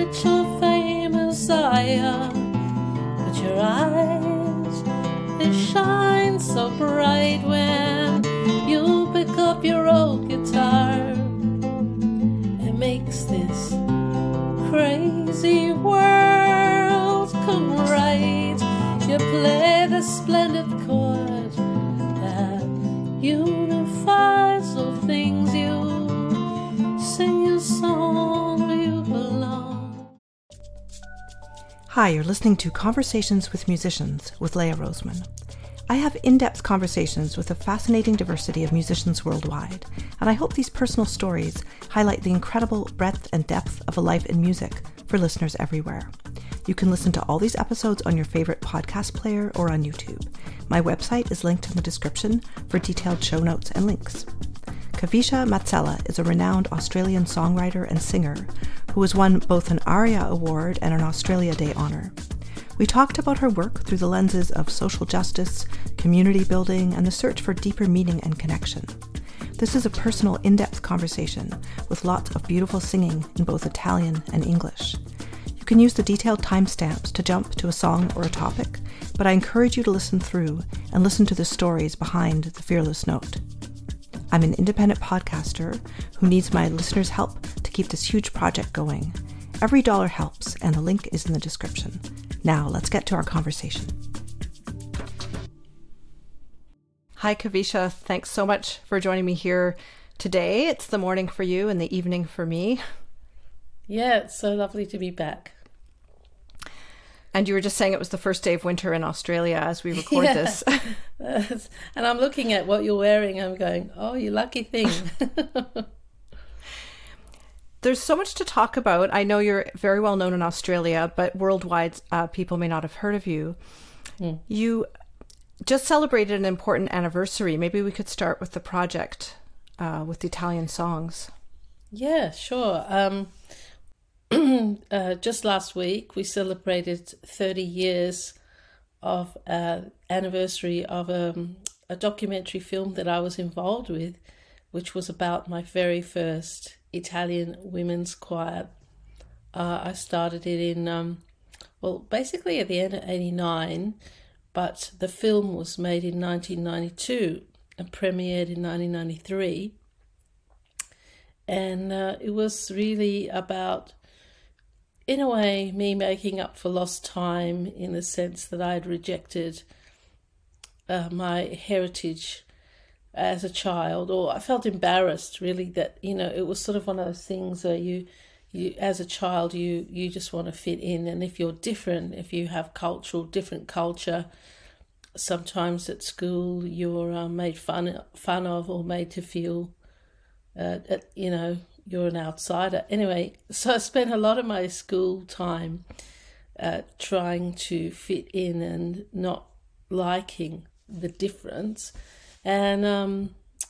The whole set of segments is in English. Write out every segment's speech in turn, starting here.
little famous aya, but your eyes, they shine so bright when you pick up your old guitar. It makes this crazy world come right. You play the splendid chord that unifies all things. You sing your song where you belong. Hi, you're listening to Conversations with Musicians with Leah Roseman. I have in-depth conversations with a fascinating diversity of musicians worldwide, and I hope these personal stories highlight the incredible breadth and depth of a life in music for listeners everywhere. You can listen to all these episodes on your favorite podcast player or on YouTube. My website is linked in the description for detailed show notes and links. Kavisha Matsela is a renowned Australian songwriter and singer who has won both an ARIA Award and an Australia Day honour. We talked about her work through the lenses of social justice, community building, and the search for deeper meaning and connection. This is a personal, in-depth conversation with lots of beautiful singing in both Italian and English. You can use the detailed timestamps to jump to a song or a topic, but I encourage you to listen through and listen to the stories behind the fearless note. I'm an independent podcaster who needs my listeners' help to keep this huge project going. Every dollar helps, and the link is in the description. Now, let's get to our conversation. Hi, Kavisha. Thanks so much for joining me here today. It's the morning for you and the evening for me. Yeah, it's so lovely to be back. And you were just saying it was the first day of winter in Australia as we record this. And I'm looking at what you're wearing. I'm going, oh, you lucky thing. There's so much to talk about. I know you're very well known in Australia, but worldwide, people may not have heard of you. You just celebrated an important anniversary. Maybe we could start with the project with the Italian songs. Yeah, sure. Just last week, we celebrated 30 years of anniversary of a documentary film that I was involved with, which was about my very first Italian women's choir. I started it in, basically at the end of 89, but the film was made in 1992 and premiered in 1993. And it was really about, in a way, me making up for lost time in the sense that I had rejected my heritage as a child, or I felt embarrassed really that, it was sort of one of those things where you as a child, you just want to fit in. And if you're different, if you have different culture, sometimes at school you're made fun of or made to feel, you're an outsider. Anyway, so I spent a lot of my school time trying to fit in and not liking the difference. And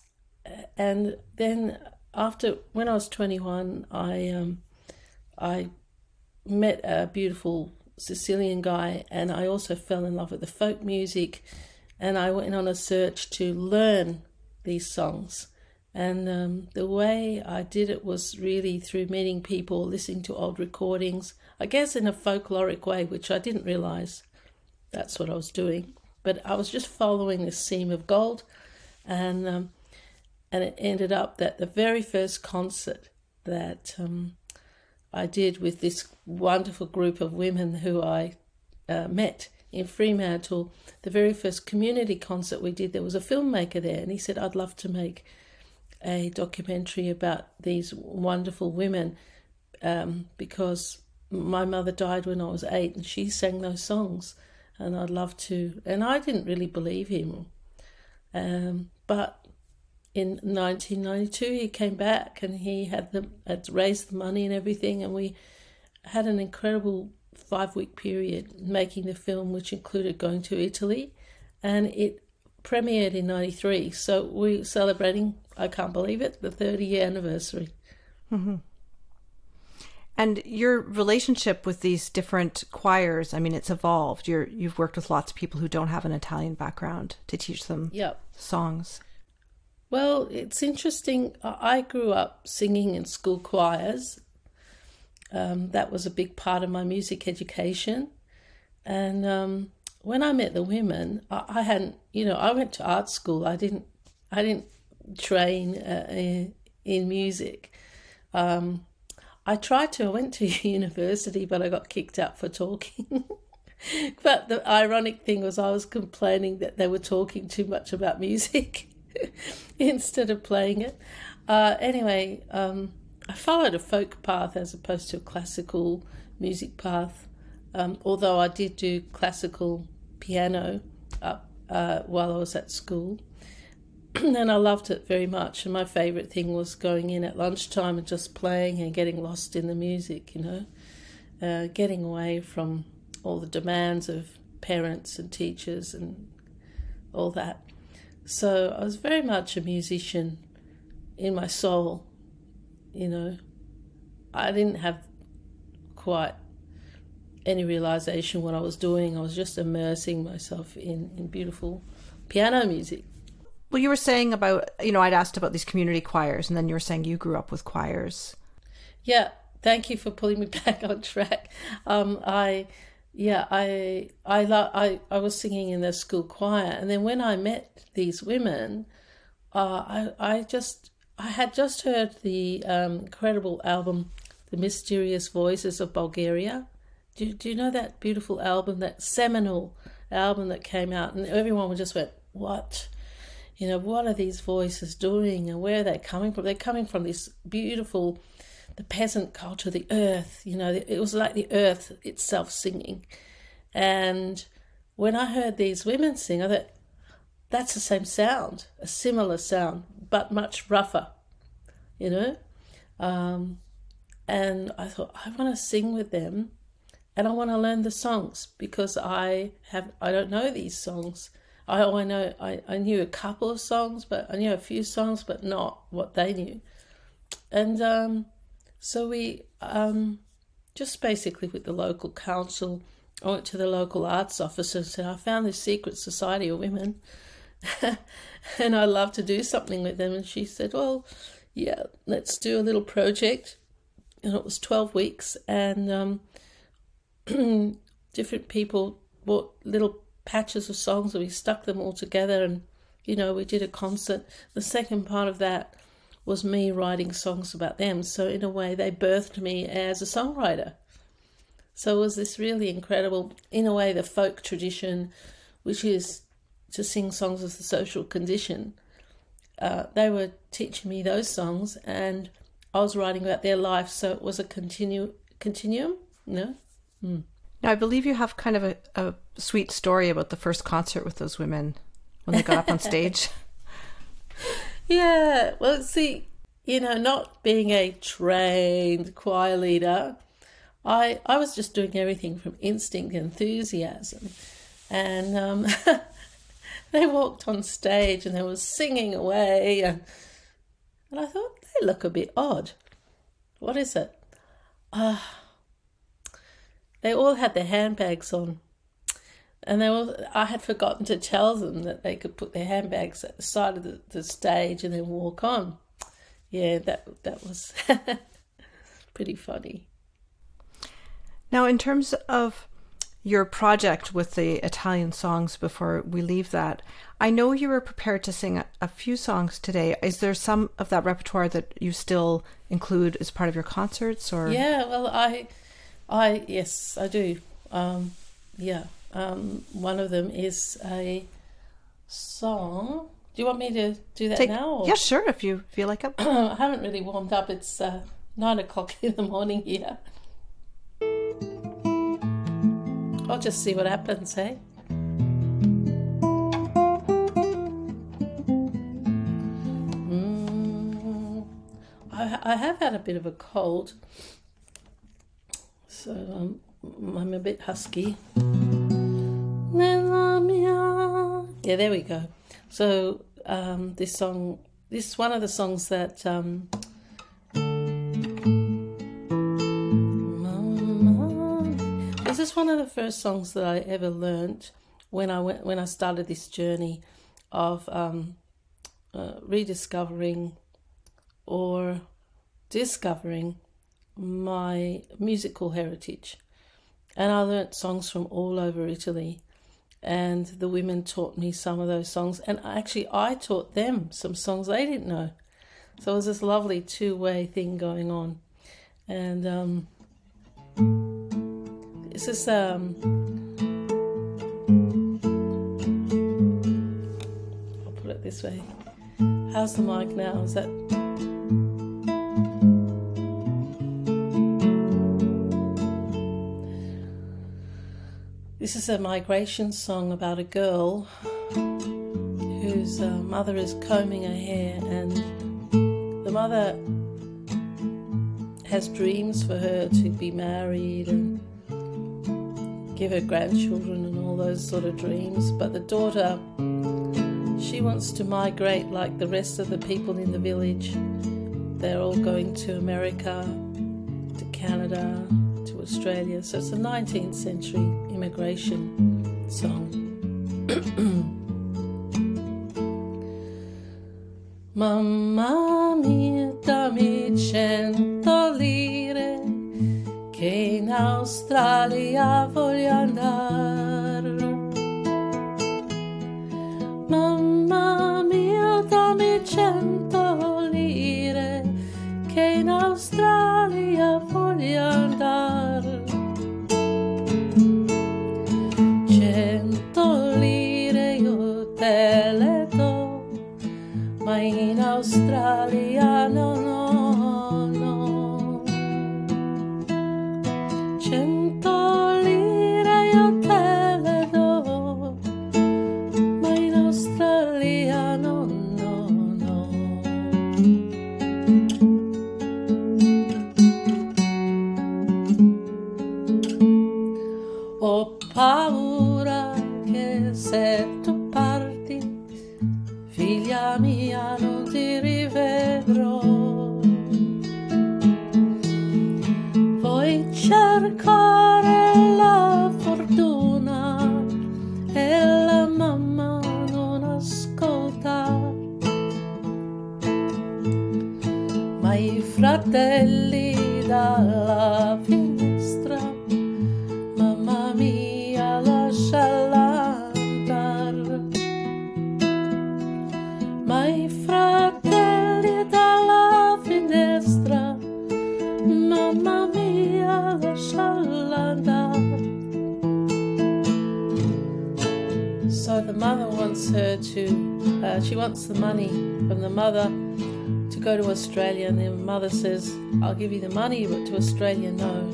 then when I was 21, I met a beautiful Sicilian guy, and I also fell in love with the folk music, and I went on a search to learn these songs. And the way I did it was really through meeting people, listening to old recordings, I guess in a folkloric way, which I didn't realize that's what I was doing. But I was just following this seam of gold. And it ended up that the very first concert that I did with this wonderful group of women who I met in Fremantle, the very first community concert we did, there was a filmmaker there, and he said, I'd love to make a documentary about these wonderful women because my mother died when I was 8 and she sang those songs, and I'd love to. And I didn't really believe him. But in 1992, he came back and he had raised the money and everything, and we had an incredible 5-week period making the film, which included going to Italy, and it premiered in 93. So we're celebrating, I can't believe it, the 30-year anniversary. Mm-hmm. And your relationship with these different choirs, I mean, it's evolved. You've worked with lots of people who don't have an Italian background to teach them songs. Well, it's interesting. I grew up singing in school choirs, that was a big part of my music education. And when I met the women, I hadn't, I went to art school. I didn't train in music. I went to university, but I got kicked out for talking. But the ironic thing was I was complaining that they were talking too much about music instead of playing it. Anyway, I followed a folk path as opposed to a classical music path, although I did do classical piano while I was at school. And I loved it very much. And my favourite thing was going in at lunchtime and just playing and getting lost in the music, getting away from all the demands of parents and teachers and all that. So I was very much a musician in my soul, I didn't have quite any realisation what I was doing. I was just immersing myself in beautiful piano music. Well, you were saying about, I'd asked about these community choirs, and then you were saying you grew up with choirs. Yeah, thank you for pulling me back on track. I was singing in the school choir, and then when I met these women, I had just heard the incredible album, The Mysterious Voices of Bulgaria. Do you know that beautiful album, that seminal album that came out? And everyone just went, what? What are these voices doing and where are they coming from? They're coming from this beautiful, the peasant culture, the earth. It was like the earth itself singing. And when I heard these women sing, I thought, that's the same sound, a similar sound, but much rougher, And I thought, I want to sing with them and I want to learn the songs because I don't know these songs. I knew a couple of songs, but I knew a few songs, but not what they knew. And so we just basically with the local council, I went to the local arts office and said, I found this secret society of women and I'd love to do something with them. And she said, well, yeah, let's do a little project. And it was 12 weeks and different people bought little patches of songs and we stuck them all together and, we did a concert. The second part of that was me writing songs about them. So in a way, they birthed me as a songwriter. So it was this really incredible, in a way, the folk tradition, which is to sing songs of the social condition. They were teaching me those songs and I was writing about their life. So it was a continuum, Now, I believe you have kind of a sweet story about the first concert with those women when they got up on stage. Yeah, well, see, not being a trained choir leader, I was just doing everything from instinct and enthusiasm. And they walked on stage and they were singing away. And I thought, they look a bit odd. What is it? They all had their handbags on. And I had forgotten to tell them that they could put their handbags at the side of the stage and then walk on. Yeah, that was pretty funny. Now, in terms of your project with the Italian songs, before we leave that, I know you were prepared to sing a few songs today. Is there some of that repertoire that you still include as part of your concerts? Or yeah, well, yes, I do. One of them is a song. Do you want me to do that now? Or? Yeah, sure, if you feel like it. I haven't really warmed up. It's 9 o'clock in the morning here. I'll just see what happens, eh? I have had a bit of a cold, so I'm a bit husky. Yeah, there we go. So this song, this is one of the songs that this is one of the first songs that I ever learnt when I started this journey of rediscovering or discovering my musical heritage. And I learnt songs from all over Italy. And the women taught me some of those songs. And actually, I taught them some songs they didn't know. So it was this lovely two-way thing going on. And this is... I'll put it this way. How's the mic now? Is that... This is a migration song about a girl whose mother is combing her hair, and the mother has dreams for her to be married and give her grandchildren and all those sort of dreams. But the daughter, she wants to migrate like the rest of the people in the village. They're all going to America, to Canada, to Australia. So it's a 19th century immigration song. Mamma mia, dammi 100 lire, che in Australia voglio andare. Mamma mia, dammi 100 lire, che in Australia voglio andare. 100 lire io te le do, ma in Australia no, no, no. 100 lire io te le do, ma in Australia no, no, no. Ho paura che se tu parti, figlia mia, non ti rivedrò. Vuoi cercare la fortuna e la mamma non ascolta, ma i fratelli dalla finestra, mamma mia, lasciala andare. Ma i fratelli dalla finestra, mamma mia, lasciala andare. So the mother wants her to, she wants the money from the mother to go to Australia, and the mother says, I'll give you the money, but to Australia, no.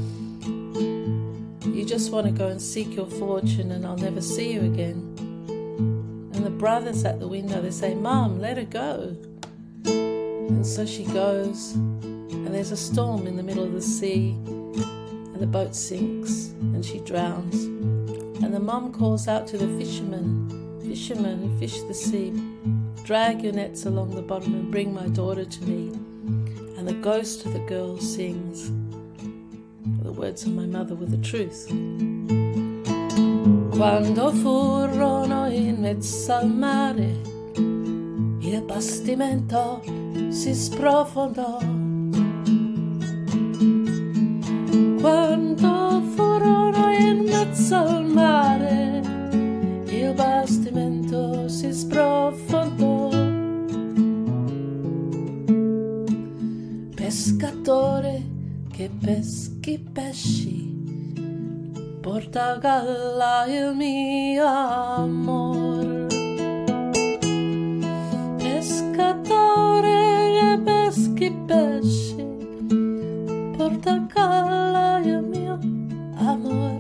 You just want to go and seek your fortune and I'll never see you again. And the brothers at the window, they say, Mom, let her go. And so she goes, and there's a storm in the middle of the sea, and the boat sinks, and she drowns. And the mum calls out to the fishermen who fish the sea, drag your nets along the bottom and bring my daughter to me. And the ghost of the girl sings. The words of my mother were the truth. Quando furono in mezzo al mare, il bastimento si sprofondò. Quando furono in mezzo al mare, il bastimento si sprofondò. Pescatore che peschi pesci, porta a galla il mio amor. Pescatore che peschi pesci, porta a galla il mio amor.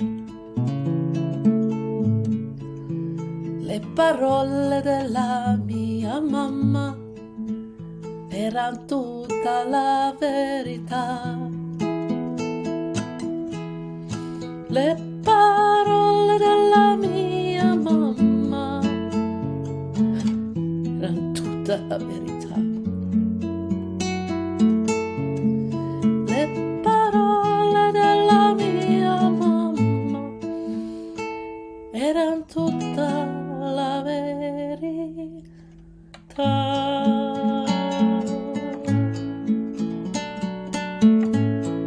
Le parole della mia mamma eran tutta la verità. Le parole della mia mamma eran tutta la verità. Le parole della mia mamma eran tutta la verità.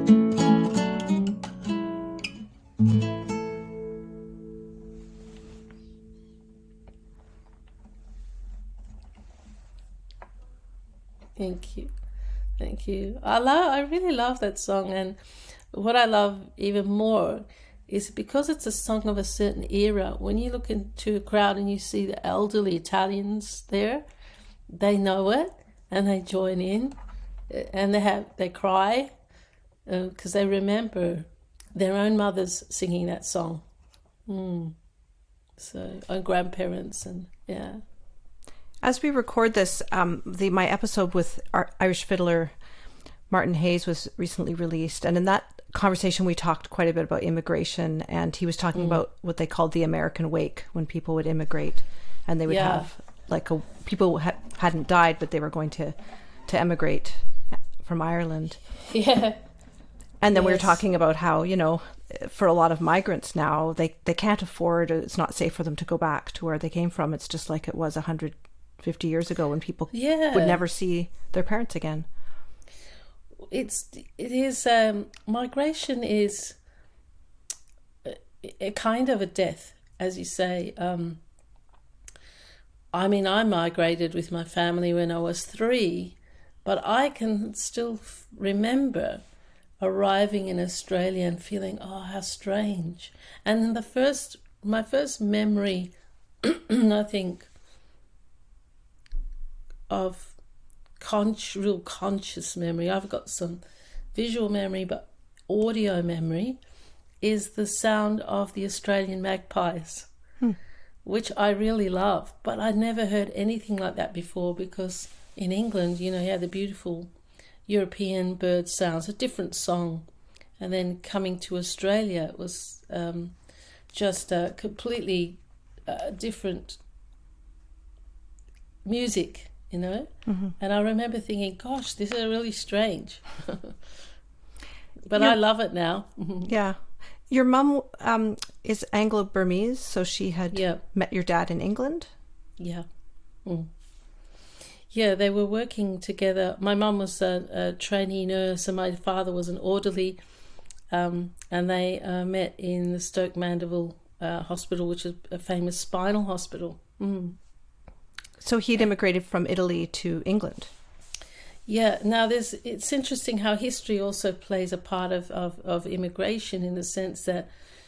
Thank you. Thank you. I really love that song, and what I love even more is because it's a song of a certain era. When you look into a crowd and you see the elderly Italians there, they know it and they join in, and they cry because they remember their own mothers singing that song. So, and grandparents, and yeah. As we record this, my episode with Irish fiddler Martin Hayes was recently released, and in that conversation we talked quite a bit about immigration, and he was talking about what they called the American wake, when people would immigrate, and they would have like people hadn't died, but they were going to emigrate from Ireland. Yeah. And then we were talking about how, you know, for a lot of migrants now, they can't afford, it's not safe for them to go back to where they came from. It's just like it was 150 years ago when people would never see their parents again. It is migration is a kind of a death, as you say. I mean, I migrated with my family when I was 3, but I can still remember arriving in Australia and feeling, oh, how strange. And my first memory, I think, of real conscious memory, I've got some visual memory, but audio memory, is the sound of the Australian magpies, which I really love. But I'd never heard anything like that before, because in England, you know, you had the beautiful European bird sounds, a different song. And then coming to Australia, it was just a completely different music, you know. And I remember thinking, gosh, this is really strange. But I love it now. Yeah. Your mum is Anglo-Burmese, so she had met your dad in England? Yeah. Yeah, they were working together. My mum was a trainee nurse and my father was an orderly, and they met in the Stoke Mandeville Hospital, which is a famous spinal hospital. So he'd immigrated from Italy to England? Yeah, now it's interesting how history also plays a part of immigration, in the sense that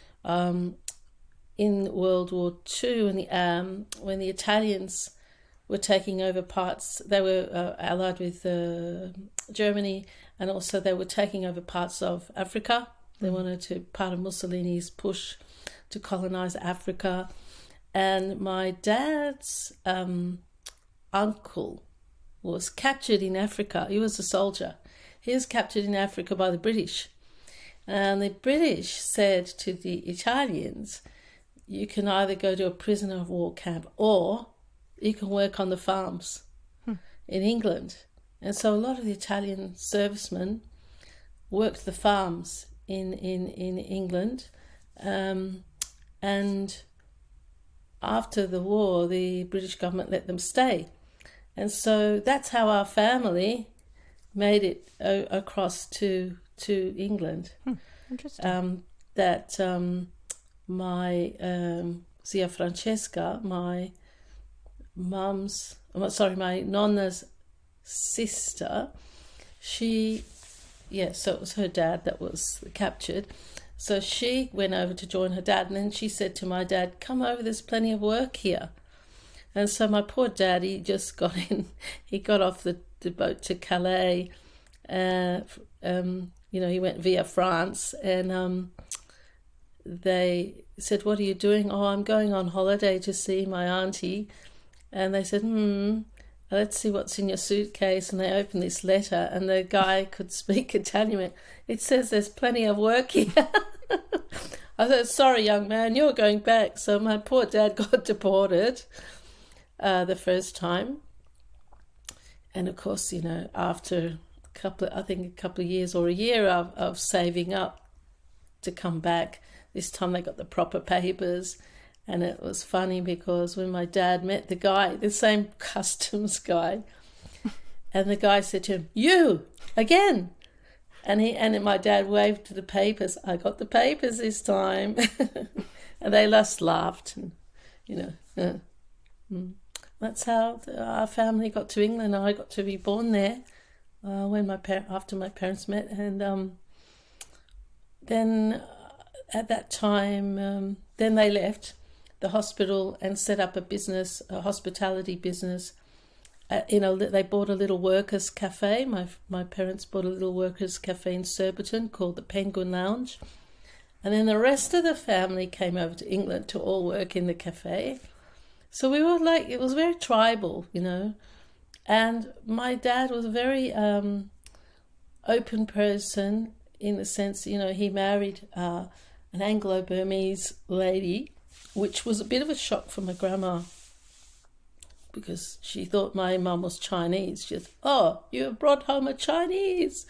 in World War II, when the Italians were taking over parts, they were allied with Germany, and also they were taking over parts of Africa. They wanted to, part of Mussolini's push to colonize Africa. And my dad's uncle was captured in Africa. He was a soldier. He was captured in Africa by the British. And the British said to the Italians, you can either go to a prisoner of war camp or you can work on the farms in England. And so a lot of the Italian servicemen worked the farms in England. And after the war, the British government let them stay. And so that's how our family made it across to England. Interesting. My Zia Francesca, my nonna's sister, so it was her dad that was captured. So she went over to join her dad, and then she said to my dad, come over, there's plenty of work here. And so my poor dad, he just got in, he got off the boat to Calais, he went via France, and they said, what are you doing? Oh, I'm going on holiday to see my auntie. And they said, let's see what's in your suitcase. And they opened this letter, and the guy could speak Italian. It says there's plenty of work here. I said, sorry, young man, you're going back. So my poor dad got deported the first time. And of course, you know, after a couple of years or a year of saving up to come back, this time they got the proper papers. And it was funny because when my dad met the guy, the same customs guy, and the guy said to him, you, again. And my dad waved to the papers. I got the papers this time. And they just laughed. And, you know, that's how our family got to England. I got to be born there. when after my parents met, and then at that time, then they left the hospital and set up a hospitality business. They bought a little workers' cafe. My parents bought a little workers' cafe in Surbiton called the Penguin Lounge. And then the rest of the family came over to England to all work in the cafe. So we were it was very tribal, And my dad was a very open person in the sense, he married an Anglo-Burmese lady, which was a bit of a shock for my grandma, because she thought my mum was Chinese. She said, "Oh, you have brought home a Chinese."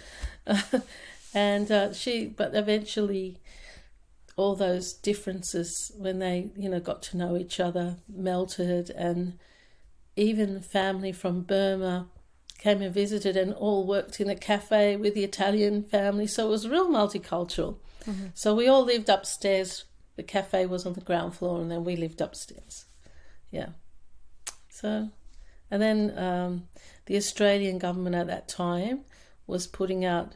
But eventually all those differences, when they, got to know each other, melted, and even family from Burma came and visited and all worked in a cafe with the Italian family. So it was real multicultural. Mm-hmm. So we all lived upstairs. The cafe was on the ground floor, and then we lived upstairs. Yeah. So, and then the Australian government at that time was putting out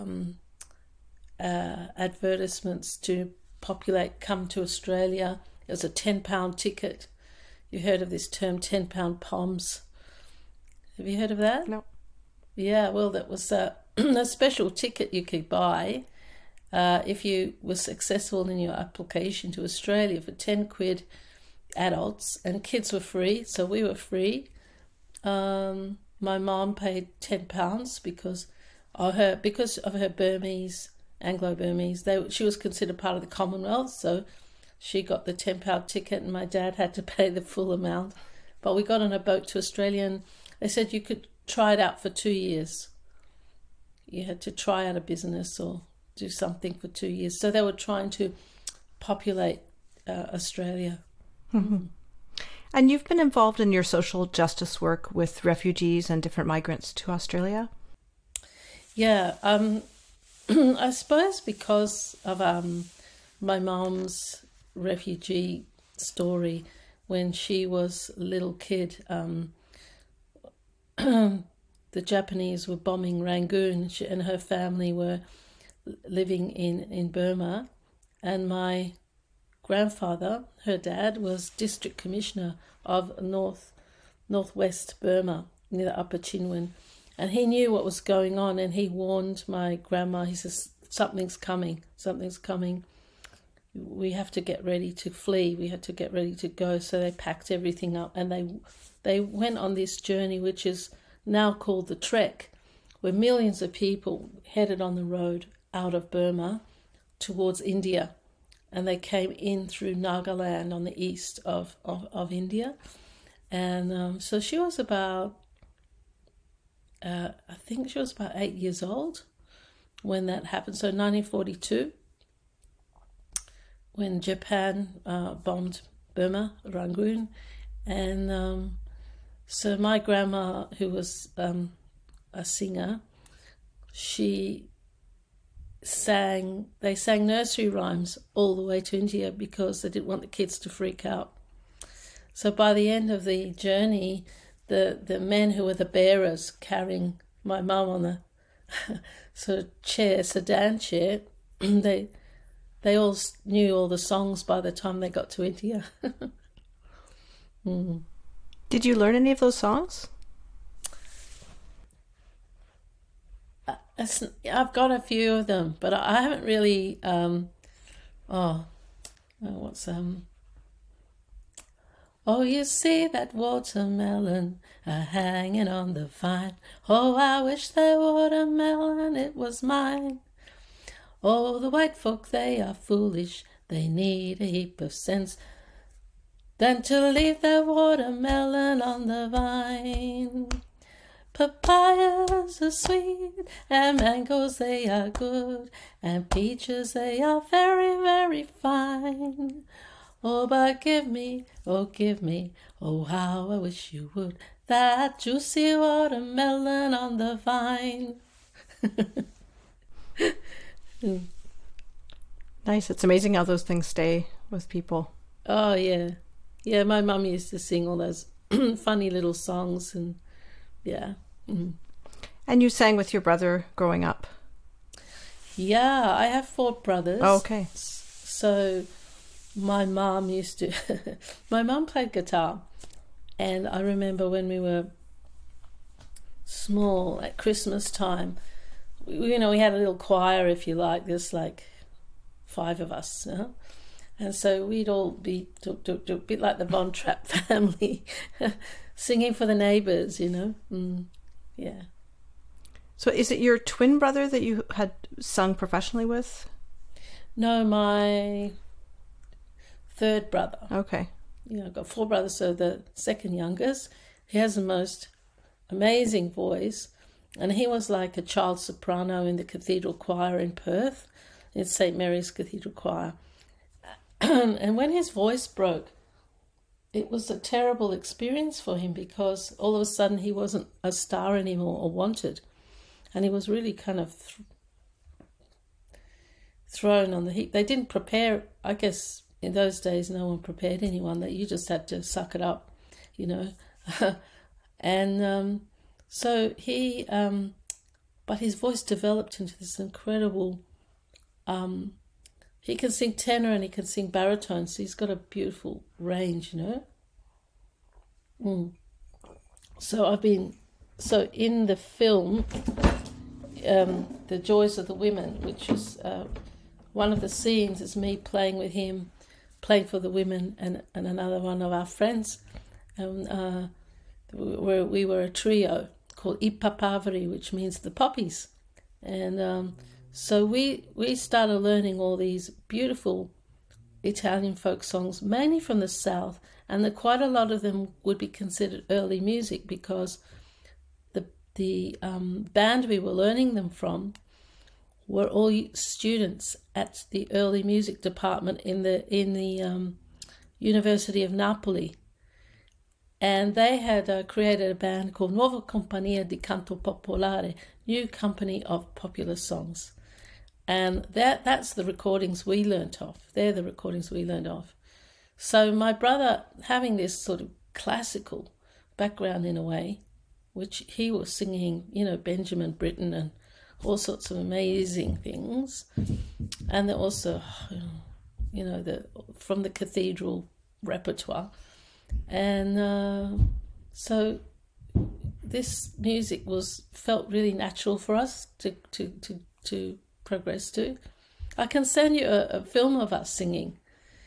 advertisements to come to Australia. It was a £10 ticket. You heard of this term, £10 POMs? Have you heard of that? No. Yeah, well, that was a special ticket you could buy if you were successful in your application to Australia for 10 quid adults, and kids were free, so we were free. My mom paid £10 because of her Burmese, Anglo-Burmese. She was considered part of the Commonwealth, so she got the £10 ticket, and my dad had to pay the full amount. But we got on a boat to Australia, and they said you could try it out for 2 years. You had to try out a business or do something for 2 years. So they were trying to populate Australia. Mm-hmm. And you've been involved in your social justice work with refugees and different migrants to Australia? Yeah, I suppose because of my mom's refugee story. When she was a little kid, the Japanese were bombing Rangoon, and her family were living in Burma, and my grandfather, her dad, was district commissioner of northwest Burma near the Upper Chinwin, and he knew what was going on, and he warned my grandma. He says, something's coming, we have to get ready to flee, we had to get ready to go. So they packed everything up, and they went on this journey, which is now called the Trek, where millions of people headed on the road out of Burma towards India, and they came in through Nagaland on the east of India. And so she was about, I think she was about 8 years old when that happened. So 1942, when Japan bombed Burma, Rangoon. And so my grandma, who was a singer, they sang nursery rhymes all the way to India because they didn't want the kids to freak out. So by the end of the journey, the men who were the bearers carrying my mum on the sort of sedan chair, they all knew all the songs by the time they got to India. Mm. Did you learn any of those songs? I've got a few of them, but I haven't really. Oh, you see that watermelon hanging on the vine. Oh, I wish that watermelon, it was mine. Oh, the white folk, they are foolish. They need a heap of sense than to leave their watermelon on the vine. Papayas are sweet, and mangoes, they are good, and peaches, they are very, very fine. Oh, but give me, oh, how I wish you would, that juicy watermelon on the vine. Nice. It's amazing how those things stay with people. Oh, yeah. Yeah, my mum used to sing all those funny little songs, and yeah. Mm. And you sang with your brother growing up? Yeah, I have 4 brothers. Oh, okay. So my mom used to... my mom played guitar. And I remember when we were small, at Christmas time, we had a little choir, if you like. There's like 5 of us. And so we'd all be a bit like the Von Trapp family, singing for the neighbours, Yeah. So is it your twin brother that you had sung professionally with? No, my 3rd brother. Okay. I've got 4 brothers, so the second youngest. He has the most amazing voice, and he was like a child soprano in the cathedral choir in Perth. It's St. Mary's Cathedral Choir. And when his voice broke, it was a terrible experience for him because all of a sudden he wasn't a star anymore or wanted. And he was really kind of thrown on the heap. They didn't prepare, I guess in those days no one prepared anyone, that you just had to suck it up, And so he, but his voice developed into this incredible, he can sing tenor and he can sing baritone, so he's got a beautiful range, So in the film, The Joys of the Women, which is one of the scenes is me playing with him, playing for the women and another one of our friends. We were a trio called I Papaveri, which means the poppies. And so we started learning all these beautiful Italian folk songs, mainly from the south, and quite a lot of them would be considered early music because the band we were learning them from were all students at the early music department in the University of Napoli, and they had created a band called Nuova Compagnia di Canto Popolare, New Company of Popular Songs, and that's the recordings we learnt off. They're the recordings we learned off. So my brother, having this sort of classical background in a way, which he was singing, Benjamin Britten and all sorts of amazing things, and then also, from the cathedral repertoire, and so this music felt really natural for us to progress to. I can send you a film of us singing.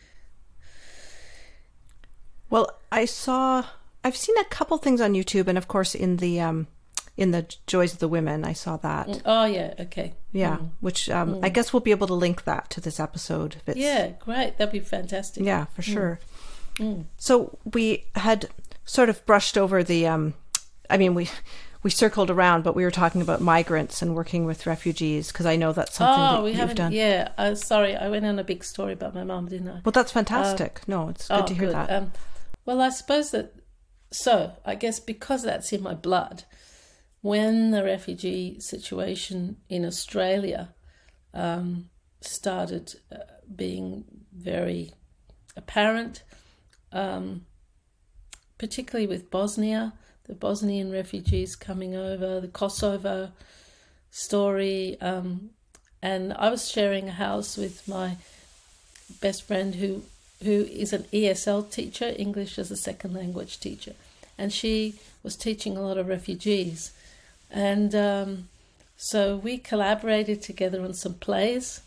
Well, I've seen a couple things on YouTube, and of course in the Joys of the Women, I saw that. Oh yeah, okay. Yeah, which I guess we'll be able to link that to this episode. Yeah, great. That'd be fantastic. Yeah, for sure. So we had sort of brushed over the. We circled around, but we were talking about migrants and working with refugees because I know that's something that you've done. Yeah, sorry, I went on a big story about my mum, didn't I? Well, that's fantastic. No, it's good to hear that. Well, I suppose that. So I guess because that's in my blood, when the refugee situation in Australia started being very apparent, particularly with Bosnia, the Bosnian refugees coming over, the Kosovo story, and I was sharing a house with my best friend who is an ESL teacher, English as a second language teacher, and she was teaching a lot of refugees. And so we collaborated together on some plays.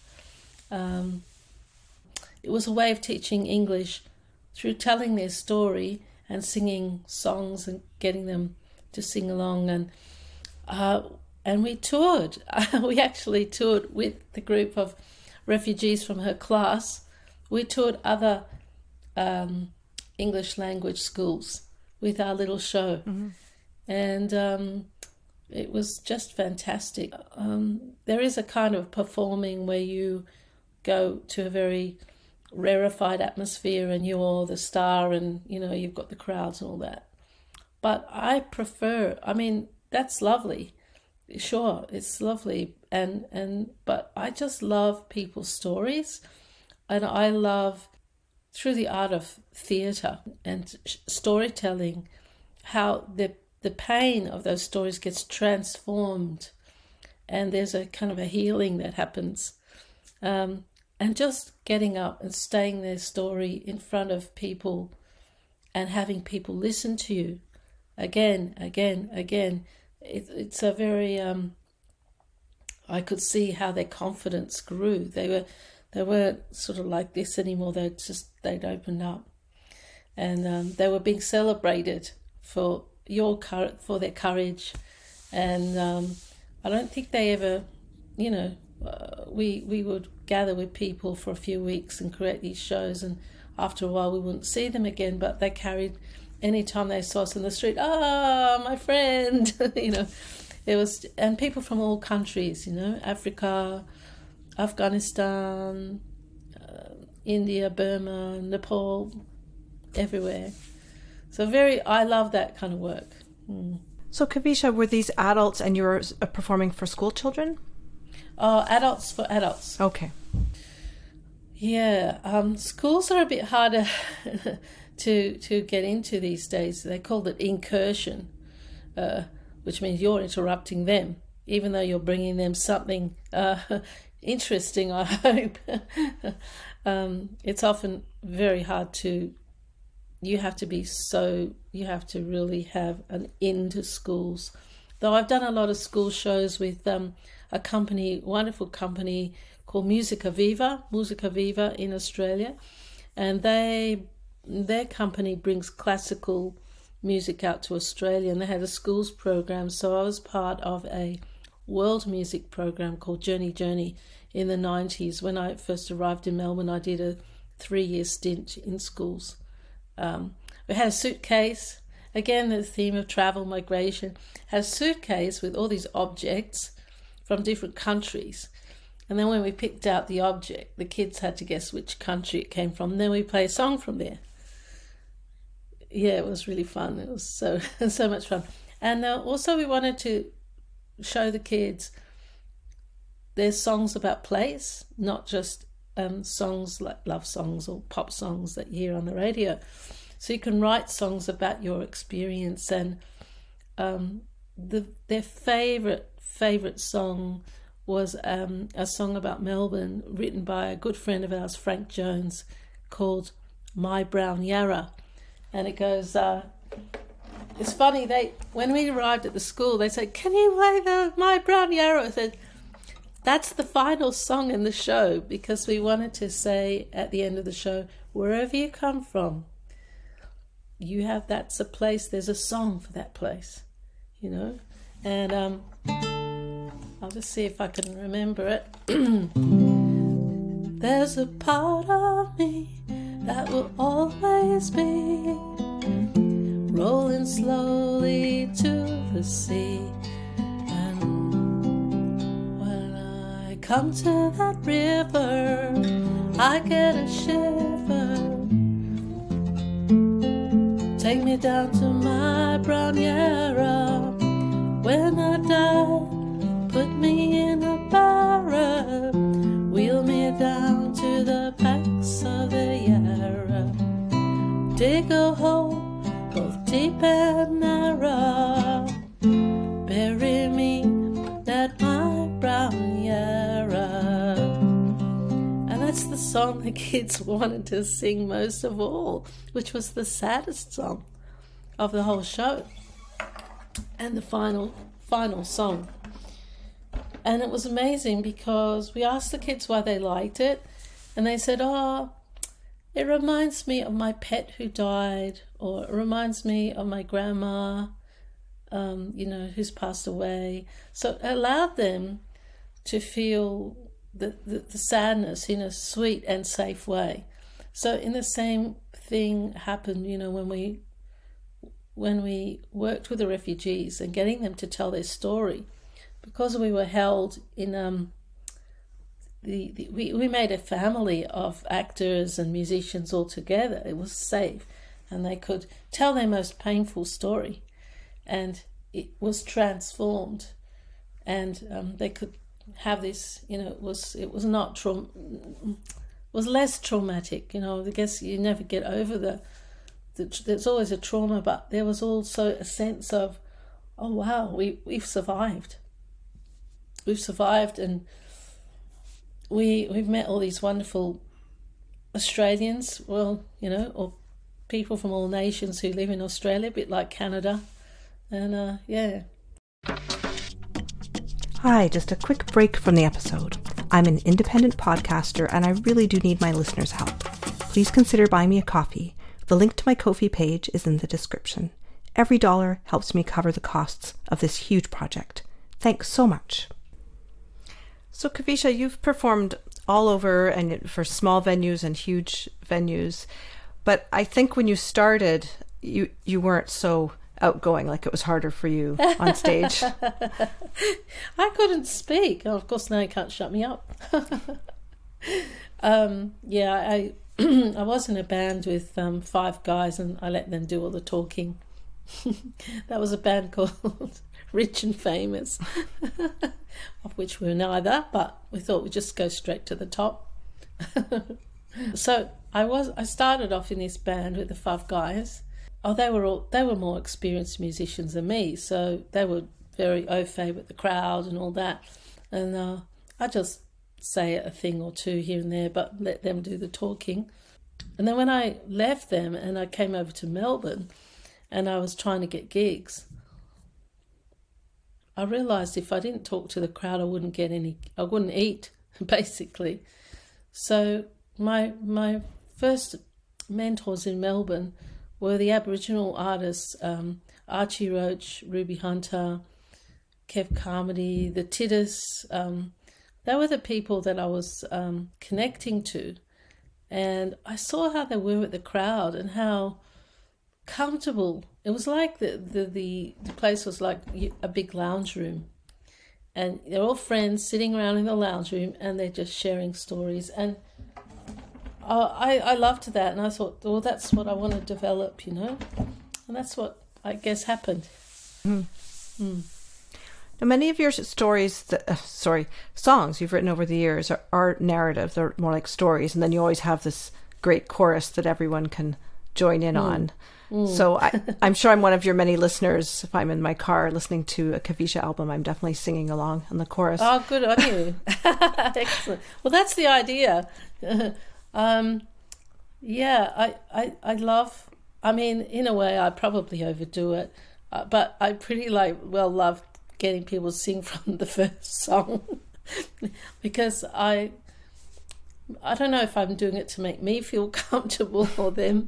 It was a way of teaching English through telling their story and singing songs and getting them to sing along. And we toured. We actually toured with the group of refugees from her class. We toured other English language schools with our little show. Mm-hmm. And it was just fantastic. There is a kind of performing where you go to a very rarefied atmosphere and you're the star and, you've got the crowds and all that. But I prefer, that's lovely. Sure, it's lovely. But I just love people's stories, and I love, through the art of theatre and storytelling, how the the pain of those stories gets transformed, and there's a kind of a healing that happens. And just getting up and saying their story in front of people and having people listen to you again. It's a very, I could see how their confidence grew. They weren't sort of like this anymore. They'd opened up, and they were being celebrated for their courage. And I don't think they ever, we would gather with people for a few weeks and create these shows, and after a while we wouldn't see them again, but they carried, anytime they saw us in the street, my friend, it was, and people from all countries, Africa, Afghanistan, India, Burma, Nepal, everywhere. So I love that kind of work. So Kavisha, were these adults and you were performing for school children? Adults for adults. Okay. Yeah, schools are a bit harder to get into these days. They called it incursion, which means you're interrupting them, even though you're bringing them something interesting, I hope. It's often very hard to, you have to really have an into schools. Though I've done a lot of school shows with a wonderful company called Musica Viva in Australia, and their company brings classical music out to Australia, and they had a schools program. So I was part of a world music program called Journey in the 90s. When I first arrived in Melbourne, I did a 3-year stint in schools. We had a suitcase, again the theme of travel, migration, had a suitcase with all these objects from different countries. And then when we picked out the object, the kids had to guess which country it came from. And then we play a song from there. Yeah, it was really fun. It was so much fun. And also we wanted to show the kids there's songs about place, not just songs like love songs or pop songs that you hear on the radio. So you can write songs about your experience. And their favourite song was a song about Melbourne written by a good friend of ours, Frank Jones, called My Brown Yarra. And it goes, it's funny, when we arrived at the school, they said, "Can you play the My Brown Yarra?" I said, that's the final song in the show, because we wanted to say at the end of the show, wherever you come from, that's a place, there's a song for that place, And I'll just see if I can remember it. There's a part of me that will always be rolling slowly to the sea. And when I come to that river, I get a shiver. Take me down to my brown yarra. When I die, put me in a barra, wheel me down to the banks of the Yarra, dig a hole both deep and narrow, bury me at my brown Yarra. And that's the song the kids wanted to sing most of all, which was the saddest song of the whole show, and the final song. And it was amazing because we asked the kids why they liked it, and they said, it reminds me of my pet who died, or it reminds me of my grandma, who's passed away. So it allowed them to feel the sadness in a sweet and safe way. So in the same thing happened, when we worked with the refugees and getting them to tell their story. Because we were held in we made a family of actors and musicians all together. It was safe, and they could tell their most painful story, and it was transformed, and they could have this. It was not was less traumatic. I guess you never get over there's always a trauma, but there was also a sense of oh wow, we've survived. We've survived, and we've met all these wonderful Australians, well, or people from all nations who live in Australia, a bit like Canada. And yeah. Hi, just a quick break from the episode. I'm an independent podcaster and I really do need my listeners' help. Please consider buying me a coffee. The link to my Ko-fi page is in the description. Every dollar helps me cover the costs of this huge project. Thanks so much. So Kavisha, you've performed all over and for small venues and huge venues, but I think when you started, you weren't so outgoing, like it was harder for you on stage. I couldn't speak. Oh, of course, now you can't shut me up. I I was in a band with 5 guys, and I let them do all the talking. That was a band called Rich and Famous, of which we were neither, but we thought we'd just go straight to the top. So I started off in this band with the 5 guys. Oh, they were more experienced musicians than me, so they were very au fait with the crowd and all that. And I just say a thing or two here and there, but let them do the talking. And then when I left them and I came over to Melbourne and I was trying to get gigs, I realised if I didn't talk to the crowd, I wouldn't eat, basically. So my first mentors in Melbourne were the Aboriginal artists, Archie Roach, Ruby Hunter, Kev Carmody, the Titters. They were the people that I was connecting to. And I saw how they were with the crowd and how comfortable. It was like the place was like a big lounge room. And they're all friends sitting around in the lounge room and they're just sharing stories. And I loved that, and I thought, well, that's what I want to develop, and that's what I guess happened. Mm. Now, many of your songs you've written over the years are narrative. They're more like stories, and then you always have this great chorus that everyone can join in on. So I'm sure I'm one of your many listeners. If I'm in my car listening to a Kavisha album, I'm definitely singing along in the chorus. Oh, good on you. Excellent. Well, that's the idea. I love, in a way I probably overdo it, but I pretty love getting people to sing from the first song because I don't know if I'm doing it to make me feel comfortable or them,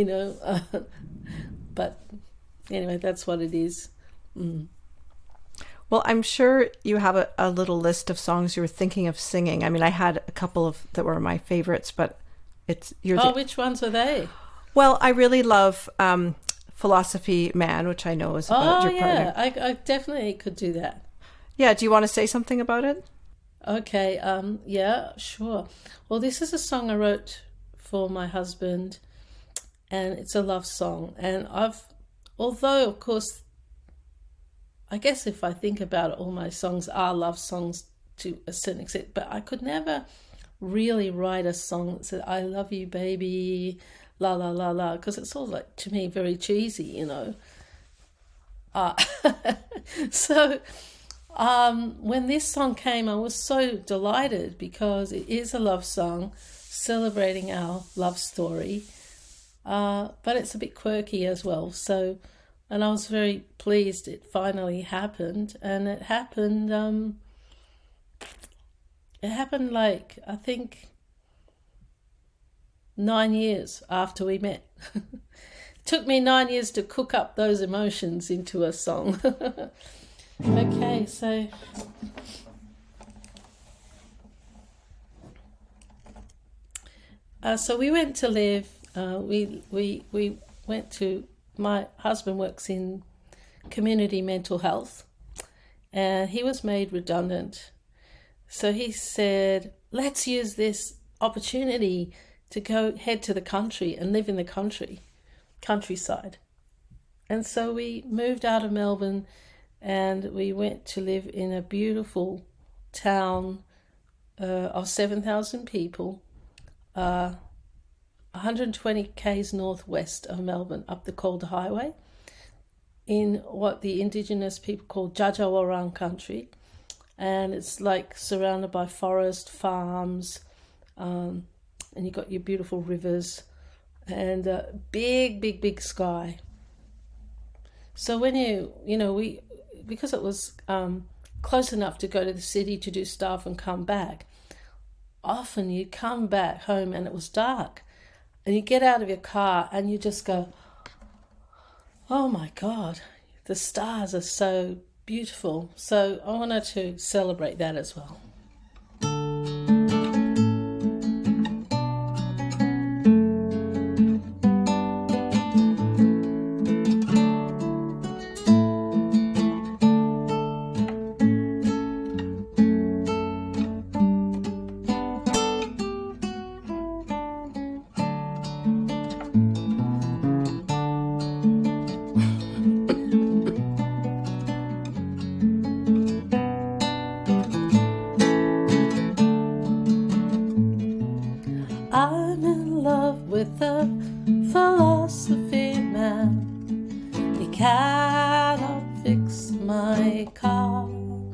but anyway, that's what it is. Well, I'm sure you have a little list of songs you were thinking of singing. I had a couple of that were my favorites, but which ones were they? Well, I really love Philosophy Man, which I know is about your partner. I definitely could do that. Yeah, do you want to say something about it? Okay, yeah, sure. Well, this is a song I wrote for my husband, and it's a love song. And although, of course, I guess if I think about it, all my songs are love songs to a certain extent, but I could never really write a song that said, I love you, baby, la, la, la, la, because it's all like, to me, very cheesy, So when this song came, I was so delighted because it is a love song celebrating our love story, but it's a bit quirky as well. So, and I was very pleased it finally happened, and it happened. It happened like, I think, 9 years after we met. It took me 9 years to cook up those emotions into a song. Okay, so we went to live. We went to. My husband works in community mental health, and he was made redundant. So he said, let's use this opportunity to head to the country and live in the countryside. And so we moved out of Melbourne and we went to live in a beautiful town of 7,000 people, 120 k's northwest of Melbourne, up the Calder Highway. in what the indigenous people call Jajawarang country, and it's like surrounded by forest, farms, and you got your beautiful rivers and a big sky. So when because it was close enough to go to the city to do stuff and come back, often you come back home and it was dark, and you get out of your car and you just go, oh my God, the stars are so beautiful. So I wanted to celebrate that as well. I'm in love with the philosophy man. He cannot fix my car.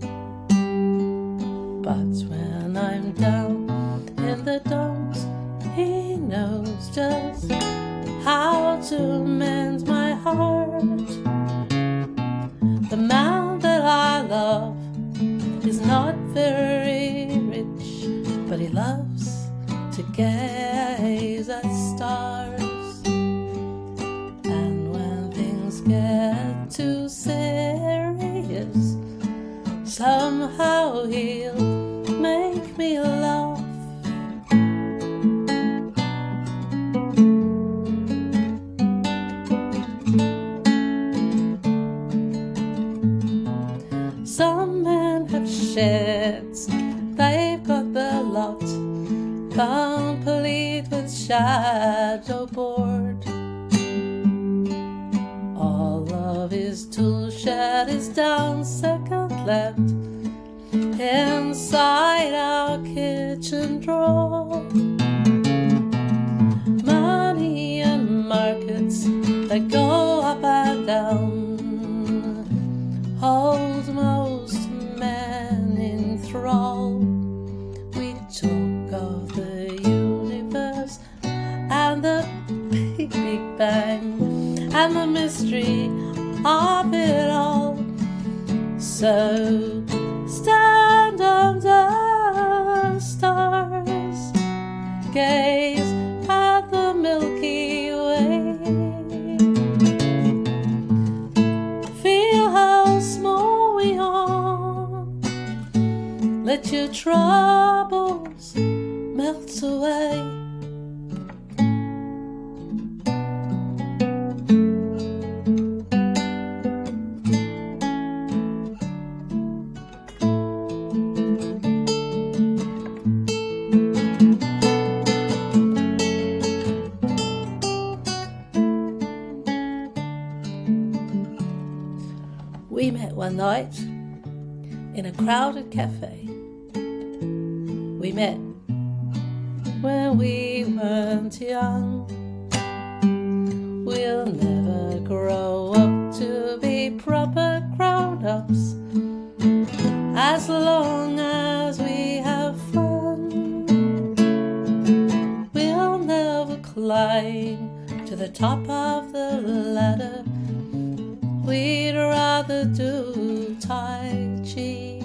But when I'm down in the dumps, he knows just how to mend my heart. The man that I love is not very rich, but he loves to gaze at stars. And when things get too serious, somehow he'll make me laugh. Some men have sheds, they've got the lot, complete with shadow board. All of his tool shed is down second left inside our kitchen drawer. Money and markets that go up and down hold most men in thrall. We talk of the universe and the big bang and the mystery of it all. So stand under the stars, gaze at the Milky Way, feel how small we are, let your troubles melt away. We met one night in a crowded cafe. We met when we weren't young. We'll never grow up to be proper grown-ups as long as we have fun. We'll never climb to the top of the ladder. We'd rather do Tai Chi,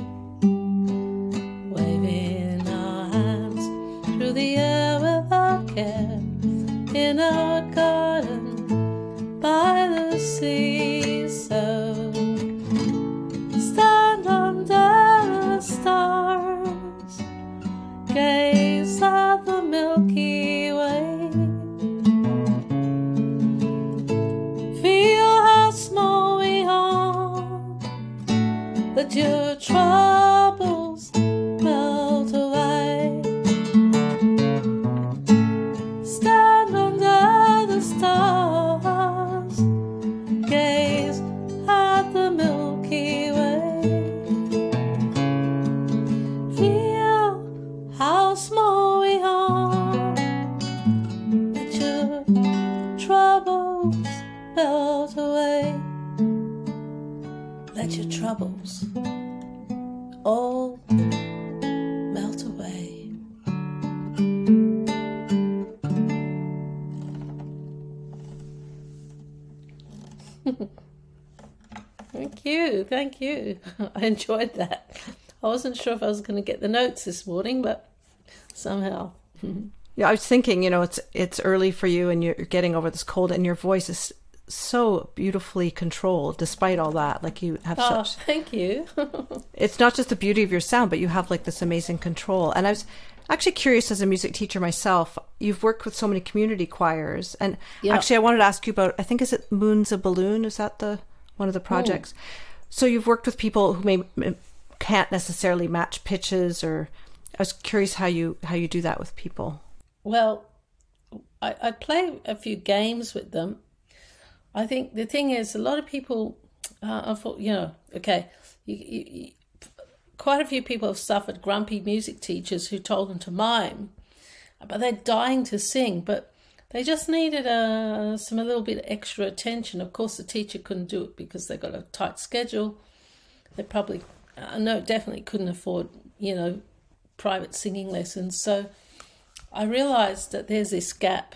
waving our hands through the air without care, in our garden by the sea. So stand under the stars, gaze at the Milky Way, feel how small we are, let your troubles melt away. Stand under the stars, gaze troubles all melt away. Thank you. I enjoyed that. I wasn't sure if I was going to get the notes this morning, but somehow. Yeah, I was thinking, it's early for you and you're getting over this cold and your voice is so beautifully controlled despite all that. Like you have such... Thank you. It's not just the beauty of your sound, but you have like this amazing control. And I was actually curious as a music teacher myself, you've worked with so many community choirs. And actually I wanted to ask you about, I think, is it Moon's a Balloon? Is that one of the projects? So you've worked with people who can't necessarily match pitches, or I was curious how you do that with people. Well, I play a few games with them. I think the thing is, a lot of people, quite a few people have suffered grumpy music teachers who told them to mime, but they're dying to sing, but they just needed a little bit extra attention. Of course, the teacher couldn't do it because they got a tight schedule. They probably, definitely couldn't afford, private singing lessons. So I realised that there's this gap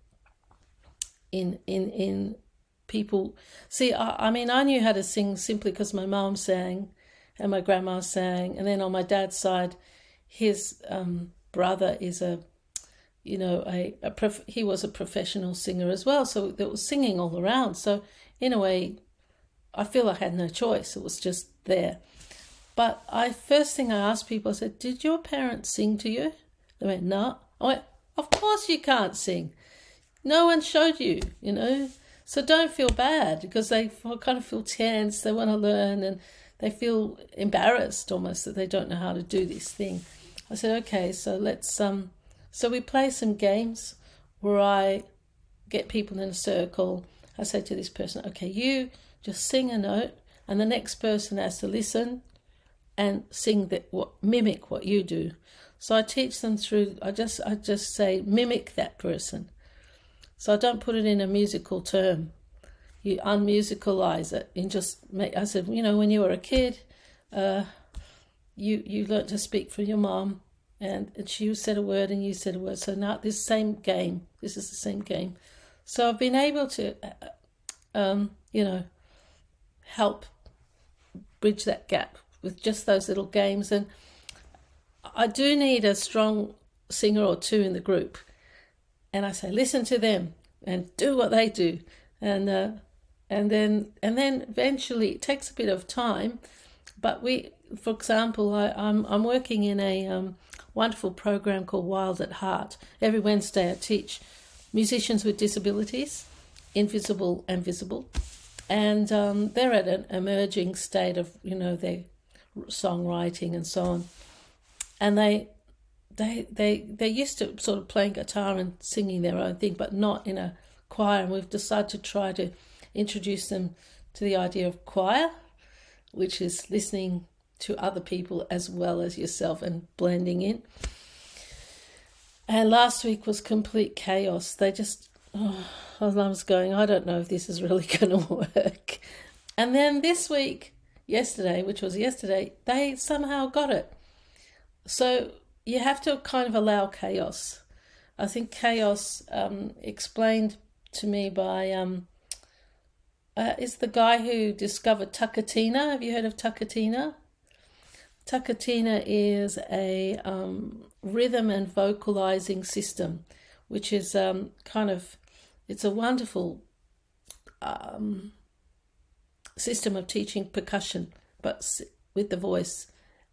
in people. See, I knew how to sing simply because my mum sang and my grandma sang, and then on my dad's side, his brother is he was a professional singer as well, so there was singing all around. So in a way, I feel I had no choice. It was just there. But first thing I asked people, I said, "Did your parents sing to you?" They went, "No." I went, "Of course you can't sing. No one showed you, So don't feel bad, because they kind of feel tense. They want to learn and they feel embarrassed almost that they don't know how to do this thing." I said, "Okay, so let's so we play some games where I get people in a circle. I say to this person, okay, you just sing a note, and the next person has to listen and mimic what you do." So I teach them through. I just say mimic that person. So I don't put it in a musical term. You unmusicalize it and just make. I said, when you were a kid, you learnt to speak for your mom, and she said a word and you said a word. So now this is the same game. So I've been able to, help bridge that gap with just those little games. And I do need a strong singer or two in the group. And I say, listen to them and do what they do. And then eventually it takes a bit of time. But for example, I'm working in a wonderful program called Wild at Heart. Every Wednesday I teach musicians with disabilities, invisible and visible. And they're at an emerging state of, their songwriting and so on. And they're used to sort of playing guitar and singing their own thing, but not in a choir. And we've decided to try to introduce them to the idea of choir, which is listening to other people as well as yourself and blending in. And last week was complete chaos. They just, I was going, I don't know if this is really going to work. And then this week, which was yesterday, they somehow got it. So you have to kind of allow chaos. I think chaos, explained to me by, is the guy who discovered Tuckatina. Have you heard of Tuckatina? Tuckatina is a rhythm and vocalizing system, which is it's a wonderful system of teaching percussion, but with the voice.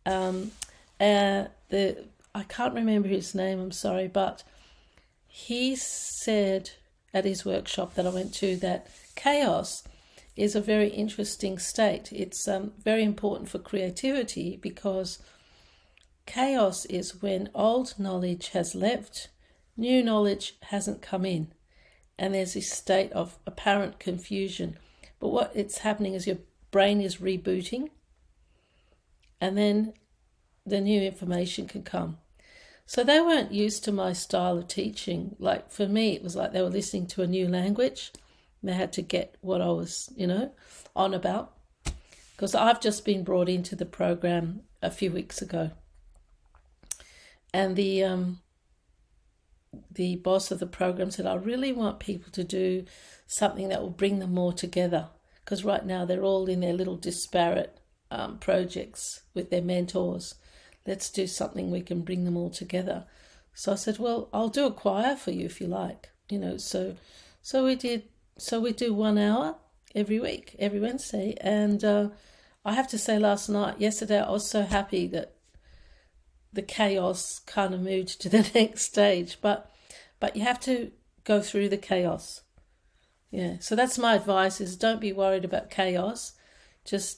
I can't remember his name, I'm sorry, but he said at his workshop that I went to that chaos is a very interesting state. It's very important for creativity, because chaos is when old knowledge has left, new knowledge hasn't come in, and there's this state of apparent confusion. But what it's happening is your brain is rebooting, and then the new information can come. So they weren't used to my style of teaching. Like for me, it was like they were listening to a new language. They had to get what I was, on about. because I've just been brought into the program a few weeks ago, and the boss of the program said, I really want people to do something that will bring them more together, because right now they're all in their little disparate projects with their mentors. Let's do something we can bring them all together. So I said, well, I'll do a choir for you if you like, so we did. So we do 1 hour every week, every Wednesday. And I have to say, yesterday, I was so happy that the chaos kind of moved to the next stage. But you have to go through the chaos. Yeah. So that's my advice: is don't be worried about chaos. Just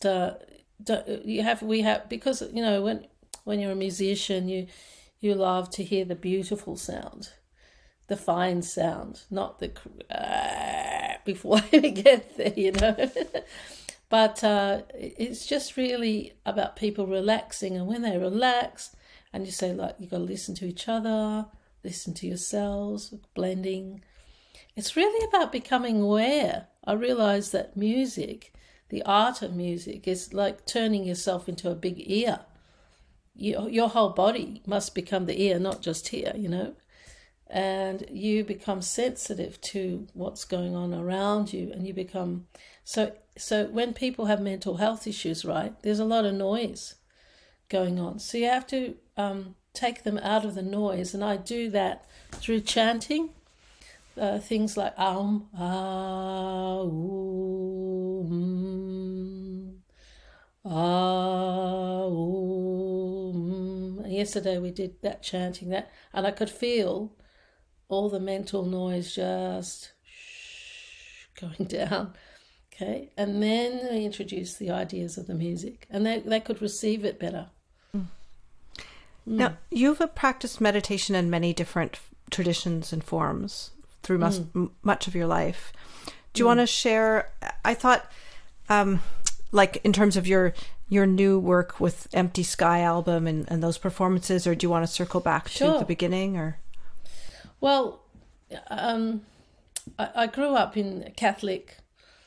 because when you're a musician, you love to hear the beautiful sound, the fine sound, not the before we get there, But it's just really about people relaxing, and when they relax, and you say, like, you got to listen to each other, listen to yourselves, blending. It's really about becoming aware. I realize that music, the art of music, is like turning yourself into a big ear. Your whole body must become the ear, not just here, and you become sensitive to what's going on around you, and you become so when people have mental health issues, right, there's a lot of noise going on, so you have to take them out of the noise, and I do that through chanting things like ah, ooh, ah, ooh. Yesterday we did that, chanting that, and I could feel all the mental noise just going down. Okay, and then we introduced the ideas of the music, and they could receive it better. Now, you've practiced meditation in many different traditions and forms through much of your life. Do you want to share? I thought, like, in terms of your new work with Empty Sky album and those performances, or do you want to circle back to the beginning? Or well, I grew up in a Catholic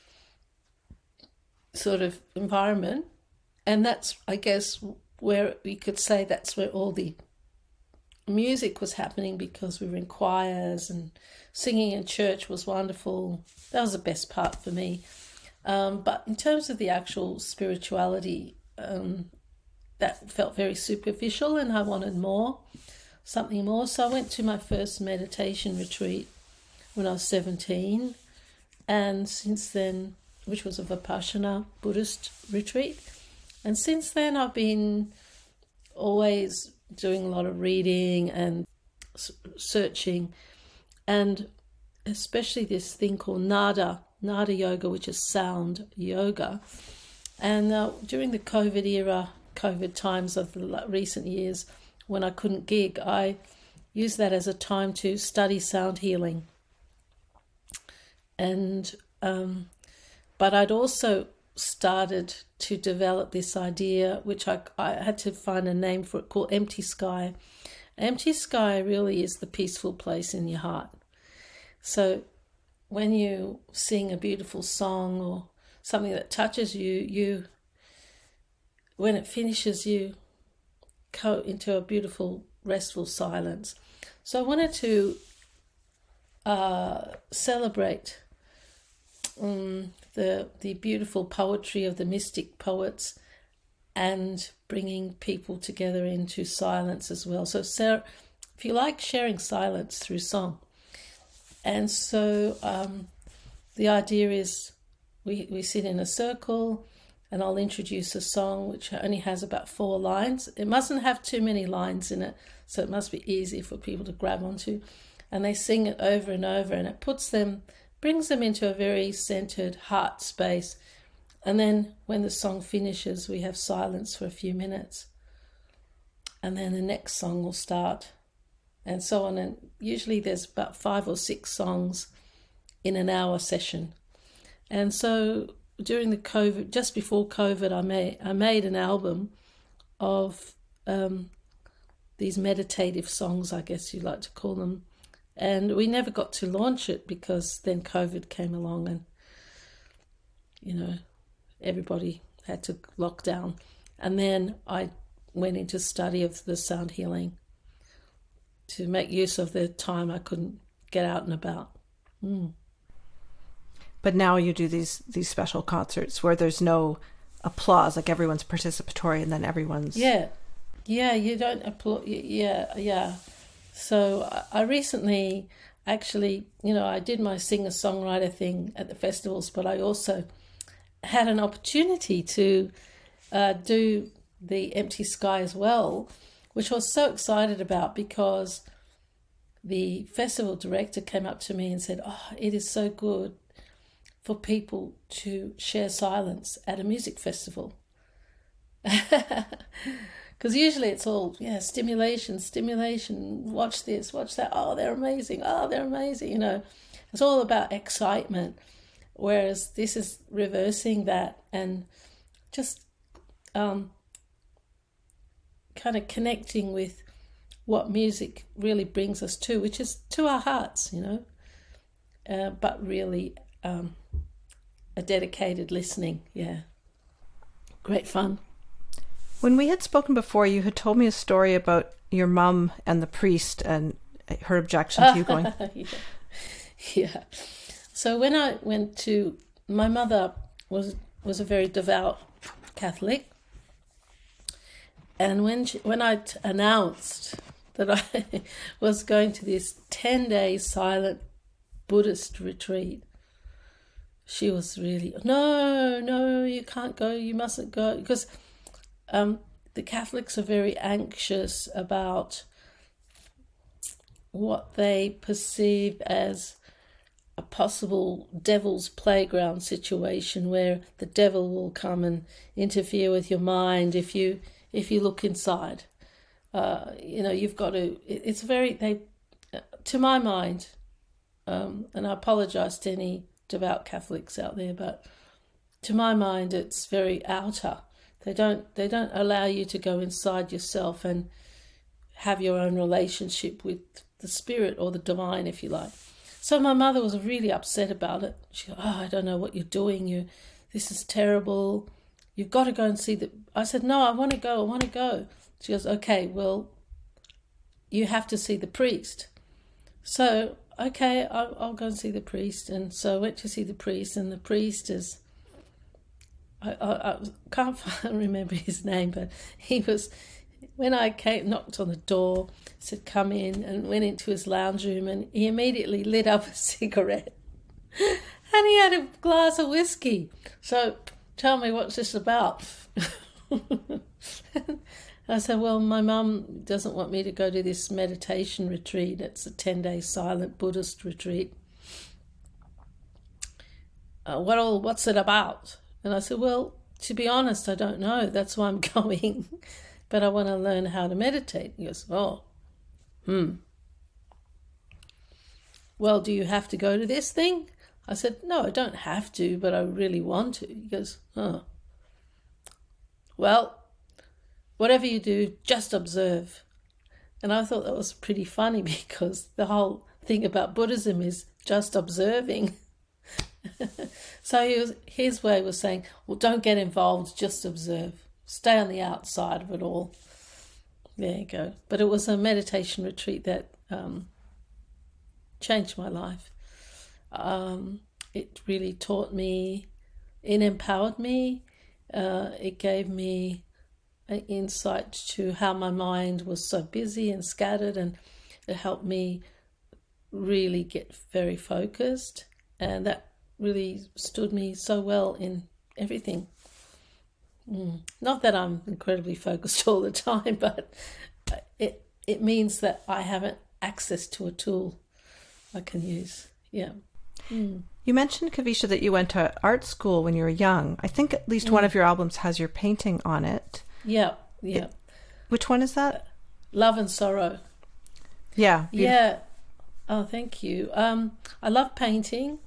sort of environment, and that's, I guess, where we could say that's where all the music was happening, because we were in choirs and singing in church was wonderful. That was the best part for me. But in terms of the actual spirituality, that felt very superficial, and I wanted something more. So I went to my first meditation retreat when I was 17, and since then, which was a Vipassana Buddhist retreat, and since then I've been always doing a lot of reading and searching, and especially this thing called Nada yoga, which is sound yoga. And during the COVID times of the recent years, when I couldn't gig, I used that as a time to study sound healing. And but I'd also started to develop this idea, which I had to find a name for it, called Empty Sky. Empty Sky really is the peaceful place in your heart. So when you sing a beautiful song or something that touches you, when it finishes, you go into a beautiful, restful silence. So I wanted to celebrate the beautiful poetry of the mystic poets, and bringing people together into silence as well. So if you like, sharing silence through song. And so the idea is we sit in a circle, and I'll introduce a song which only has about 4 lines. It mustn't have too many lines in it, so it must be easy for people to grab onto. And they sing it over and over, and it brings them into a very centered heart space. And then when the song finishes, we have silence for a few minutes. And then the next song will start, and so on. And usually there's about 5 or 6 songs in an hour session. And so during the COVID, just before COVID, I made an album of these meditative songs, I guess you like to call them. And we never got to launch it because then COVID came along, and everybody had to lock down. And then I went into study of the sound healing to make use of the time I couldn't get out and about. But now you do these special concerts where there's no applause, like everyone's participatory and then everyone's... Yeah, you don't applaud. Yeah. So I recently, actually, I did my singer-songwriter thing at the festivals, but I also had an opportunity to do the Empty Sky as well, which I was so excited about because the festival director came up to me and said, "Oh, it is so good for people to share silence at a music festival." Because usually it's all, stimulation, watch this, watch that, oh, they're amazing, It's all about excitement, whereas this is reversing that and just kind of connecting with what music really brings us to, which is to our hearts, but really a dedicated listening, Great fun. When we had spoken before, you had told me a story about your mum and the priest and her objection to you going... Yeah. So when I went to... My mother was a very devout Catholic. And when I announced that I was going to this 10-day silent Buddhist retreat, she was really, no, you can't go, you mustn't go. Because the Catholics are very anxious about what they perceive as a possible devil's playground situation where the devil will come and interfere with your mind if you look inside. You've got to... It's very... to my mind, and I apologise to any devout Catholics out there, but to my mind, it's very outer. They don't allow you to go inside yourself and have your own relationship with the spirit or the divine, if you like. So my mother was really upset about it. She goes, "Oh, I don't know what you're doing. This is terrible. You've got to go and see the..." I said, "No, I want to go. She goes, "Okay, well, you have to see the priest." So, okay, I'll go and see the priest. And so I went to see the priest, and the priest is... I can't remember his name, but he was... When I knocked on the door, said, "Come in," and went into his lounge room, and he immediately lit up a cigarette. And he had a glass of whiskey. So, "Tell me, what's this about?" I said, "Well, my mum doesn't want me to go to this meditation retreat. It's a 10-day silent Buddhist retreat. What's it about?" And I said, "Well, to be honest, I don't know. That's why I'm going. But I want to learn how to meditate." He goes, "Oh, Well, do you have to go to this thing?" I said, "No, I don't have to, but I really want to." He goes, "Oh. Well, whatever you do, just observe." And I thought that was pretty funny because the whole thing about Buddhism is just observing. So his way was saying, "Well, don't get involved, just observe. Stay on the outside of it all." There you go. But it was a meditation retreat that changed my life. It really taught me, it empowered me, it gave me an insight to how my mind was so busy and scattered, and it helped me really get very focused, and that really stood me so well in everything. Not that I'm incredibly focused all the time, but it means that I have access to a tool I can use. Yeah. You mentioned, Kavisha, that you went to art school when you were young. I think at least one of your albums has your painting on it. Yeah. Which one is that? Love and Sorrow. Yeah. Beautiful. Yeah. Oh, thank you. I love painting.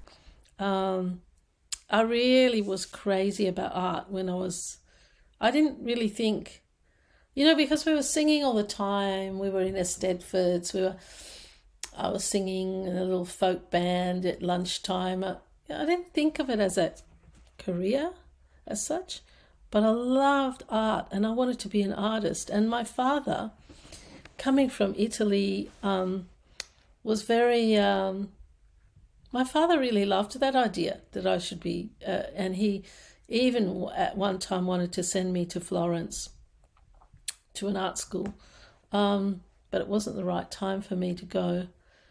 I really was crazy about art when I didn't really think, because we were singing all the time. We were in Eisteddfods. I was singing in a little folk band at lunchtime. I didn't think of it as a career as such. but I loved art and I wanted to be an artist. And my father, coming from Italy, was very... my father really loved that idea that I should be... and he even at one time wanted to send me to Florence to an art school. But it wasn't the right time for me to go.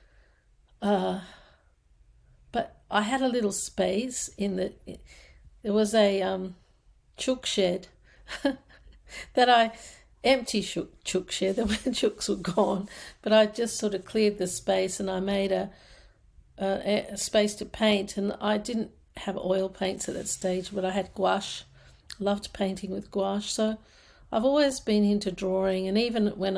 But I had a little space there was a chook shed empty chook shed, the chooks were gone, but I just sort of cleared the space and I made a space to paint, and I didn't have oil paints at that stage, but I had gouache, loved painting with gouache, so I've always been into drawing, and even when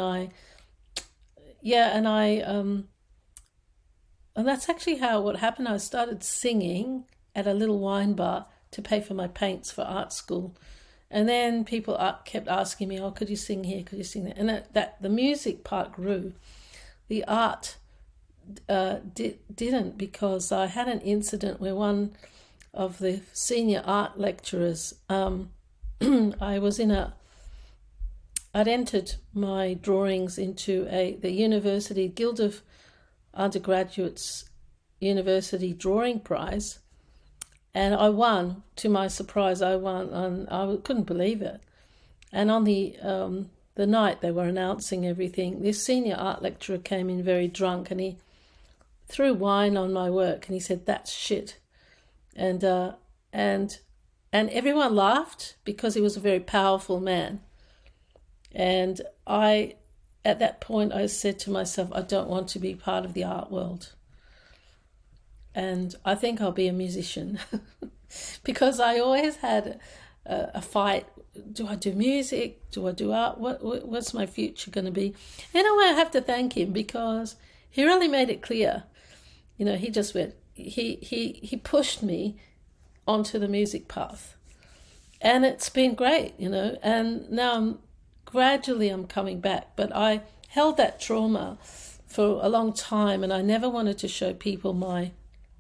and that's actually what happened. I started singing at a little wine bar to pay for my paints for art school. And then people kept asking me, oh, could you sing here? Could you sing there? And that the music part grew. The art didn't, because I had an incident where one of the senior art lecturers, I'd entered my drawings into the University Guild of Undergraduates University Drawing Prize, and I won. To my surprise, I won, and I couldn't believe it. And on the night they were announcing everything, this senior art lecturer came in very drunk, and he threw wine on my work, and he said, "That's shit," and everyone laughed because he was a very powerful man. And at that point, I said to myself, I don't want to be part of the art world. And I think I'll be a musician because I always had a fight. Do I do music? Do I do art? What's my future going to be? And I have to thank him because he really made it clear. You know, he just went, he pushed me onto the music path. And it's been great, you know, and now I'm coming back, but I held that trauma for a long time, and I never wanted to show people my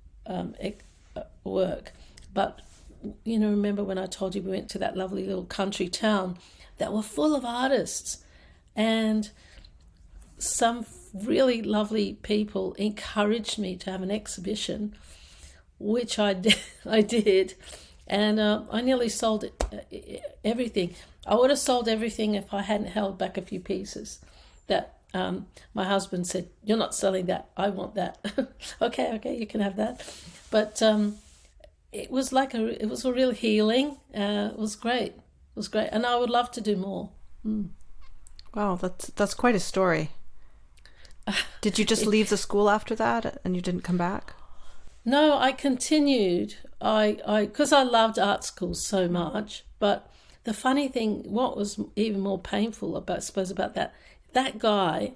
work. But, you know, remember when I told you we went to that lovely little country town that were full of artists, and some really lovely people encouraged me to have an exhibition, which I did. And I nearly sold everything. I would have sold everything if I hadn't held back a few pieces. That my husband said, "You're not selling that. I want that." Okay, you can have that. But it was a real healing. It was great. It was great, and I would love to do more. Wow, that's quite a story. Did you just leave the school after that, and you didn't come back? No, I continued. Because I loved art school so much. But the funny thing, what was even more painful about that guy,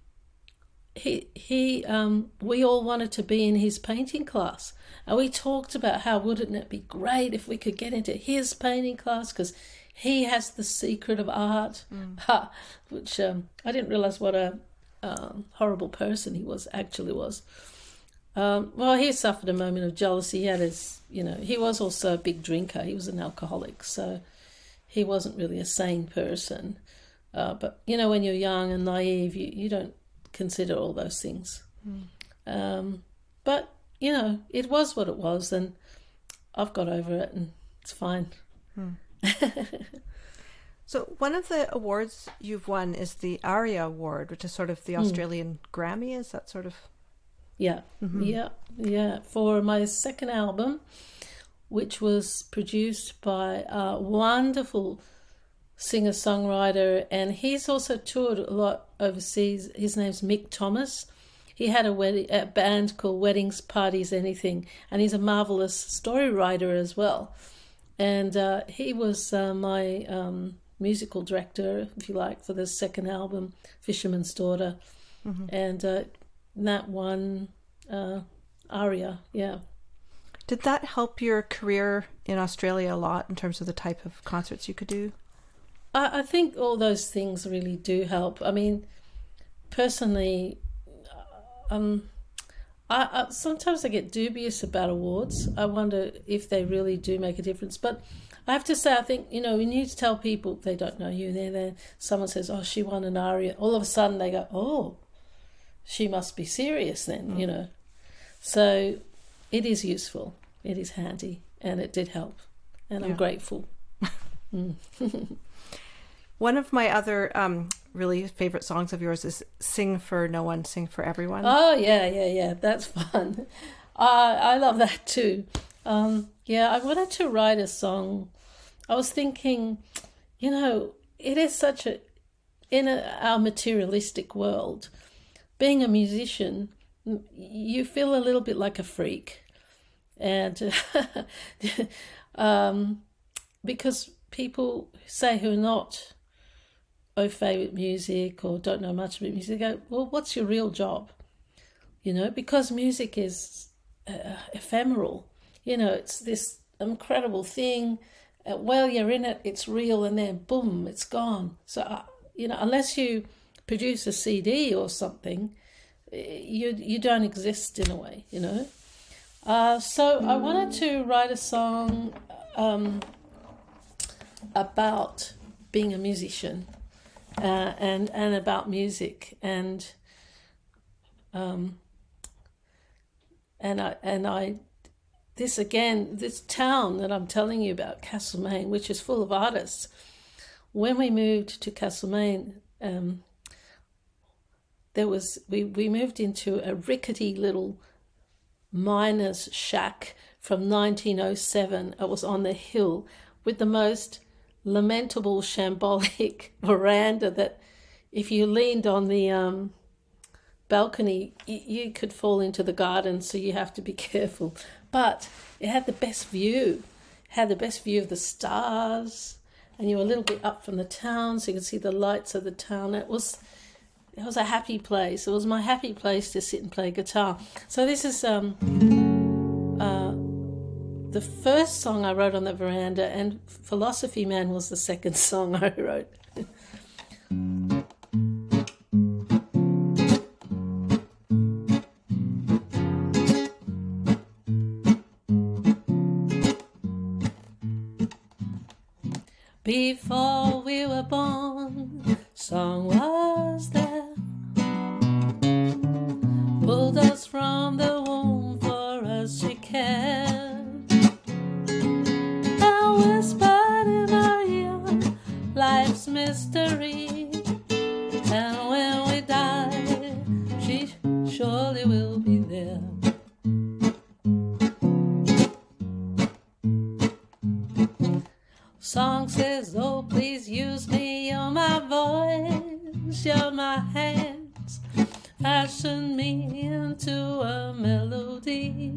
we all wanted to be in his painting class, and we talked about how wouldn't it be great if we could get into his painting class because he has the secret of art, which I didn't realize what a horrible person he actually was. Well, he suffered a moment of jealousy. He had he was also a big drinker. He was an alcoholic, so he wasn't really a sane person. But, you know, when you're young and naive, you don't consider all those things. But, you know, it was what it was, and I've got over it, and it's fine. So one of the awards you've won is the ARIA Award, which is sort of the Australian Grammy. Is that sort of... Yeah, yeah. For my second album, which was produced by a wonderful singer-songwriter, and he's also toured a lot overseas. His name's Mick Thomas. He had a band called Weddings, Parties, Anything, and he's a marvelous story writer as well. And he was my musical director, if you like, for the second album, Fisherman's Daughter. And that one, ARIA, yeah. Did that help your career in Australia a lot in terms of the type of concerts you could do? I think all those things really do help. I mean, personally, sometimes I get dubious about awards. I wonder if they really do make a difference. But I have to say, I think, you know, when you tell people they don't know you, then someone says, oh, she won an ARIA, all of a sudden they go, oh, she must be serious then, you know. So it is useful, it is handy, and it did help, and I'm grateful. One of my other really favorite songs of yours is Sing for No One, Sing for Everyone. Oh, yeah, that's fun. I love that too. I wanted to write a song. I was thinking, you know, it is such our materialistic world, being a musician, you feel a little bit like a freak. And because people say who are not au fait with music or don't know much about music, go, well, what's your real job? You know, because music is ephemeral. You know, it's this incredible thing. While you're in it, it's real, and then boom, it's gone. So, you know, unless you produce a CD or something, you don't exist in a way, you know. So I wanted to write a song about being a musician and about music, and this town that I'm telling you about, Castlemaine, which is full of artists. When we moved to Castlemaine, we moved into a rickety little miner's shack from 1907. It was on the hill with the most lamentable shambolic veranda that if you leaned on the balcony, you could fall into the garden, so you have to be careful. But it had the best view. It had the best view of the stars, and you were a little bit up from the town, so you could see the lights of the town. It was a happy place. It was my happy place to sit and play guitar. So this is the first song I wrote on the veranda, and Philosophy Man was the second song I wrote. Before we were born, song was there, pulled us from the womb, for us she cared, and whispered in our ear life's mystery, and when we die, she surely will be there. Song says, oh, please use me, you're my voice, you're my hands, fashion me into a melody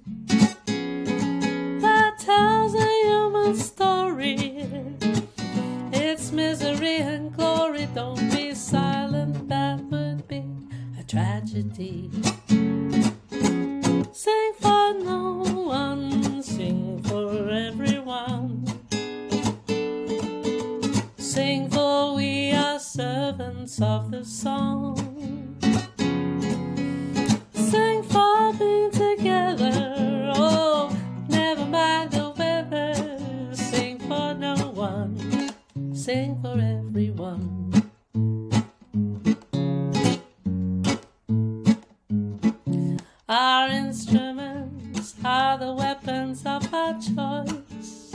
that tells a human story, its misery and glory. Don't be silent, that would be a tragedy. Sing for no one, sing for everyone. Sing for we are servants of the song. Sing for being together, oh, never mind the weather. Sing for no one, sing for everyone. Our instruments are the weapons of our choice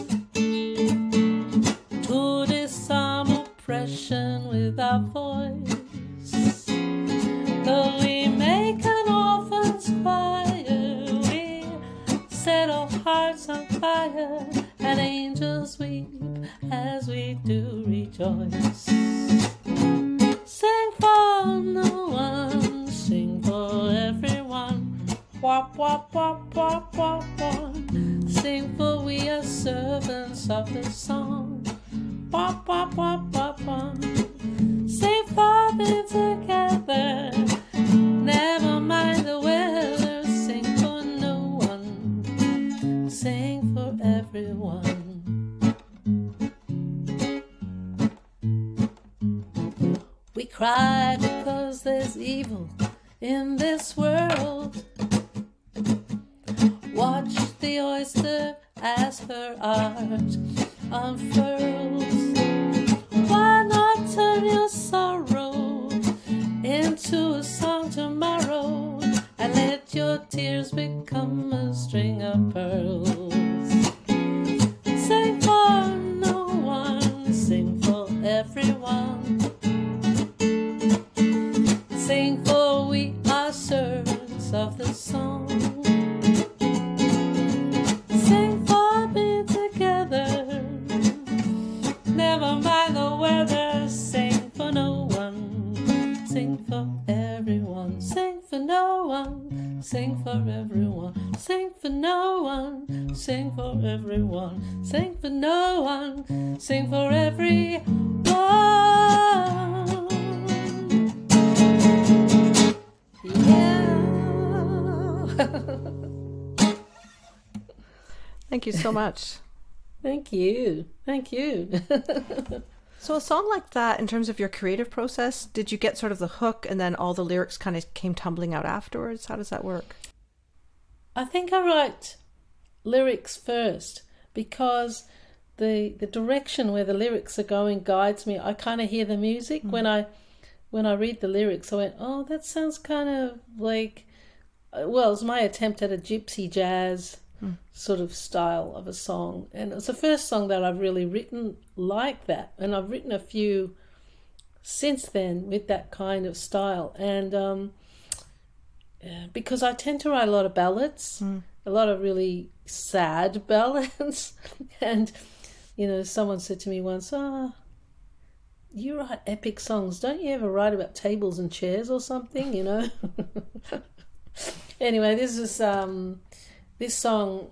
to disarm oppression with our voice. Though we make an orphan's choir, we set our hearts on fire, and angels weep as we do rejoice. Sing for no one, sing for everyone. Wop, wop, wop, wop, wop, wop. Sing for we are servants of the song. Wop, wop, wop, wop, wop. Sing for being together, never mind the weather. Sing for no one, sing for everyone. We cry because there's evil in this world, the oyster as her art unfurls. Why not turn your sorrow into a song tomorrow and let your tears become a string of pearls? Sing for no one, sing for everyone. Sing for we are servants of the song. Sing for being together, never mind the weather. Sing for no one, sing for everyone. Sing for no one, sing for everyone. Sing for no one, sing for everyone. Sing for no one, sing for everyone. Yeah. Thank you so much. Thank you. Thank you. So a song like that, in terms of your creative process, did you get sort of the hook and then all the lyrics kind of came tumbling out afterwards? How does that work? I think I write lyrics first because the direction where the lyrics are going guides me. I kind of hear the music. When I read the lyrics, I went, oh, that sounds kind of like, well, it's my attempt at a gypsy jazz sort of style of a song. And it's the first song that I've really written like that. And I've written a few since then with that kind of style. And because I tend to write a lot of ballads, a lot of really sad ballads. And, you know, someone said to me once, you write epic songs. Don't you ever write about tables and chairs or something, you know? Anyway, this is... this song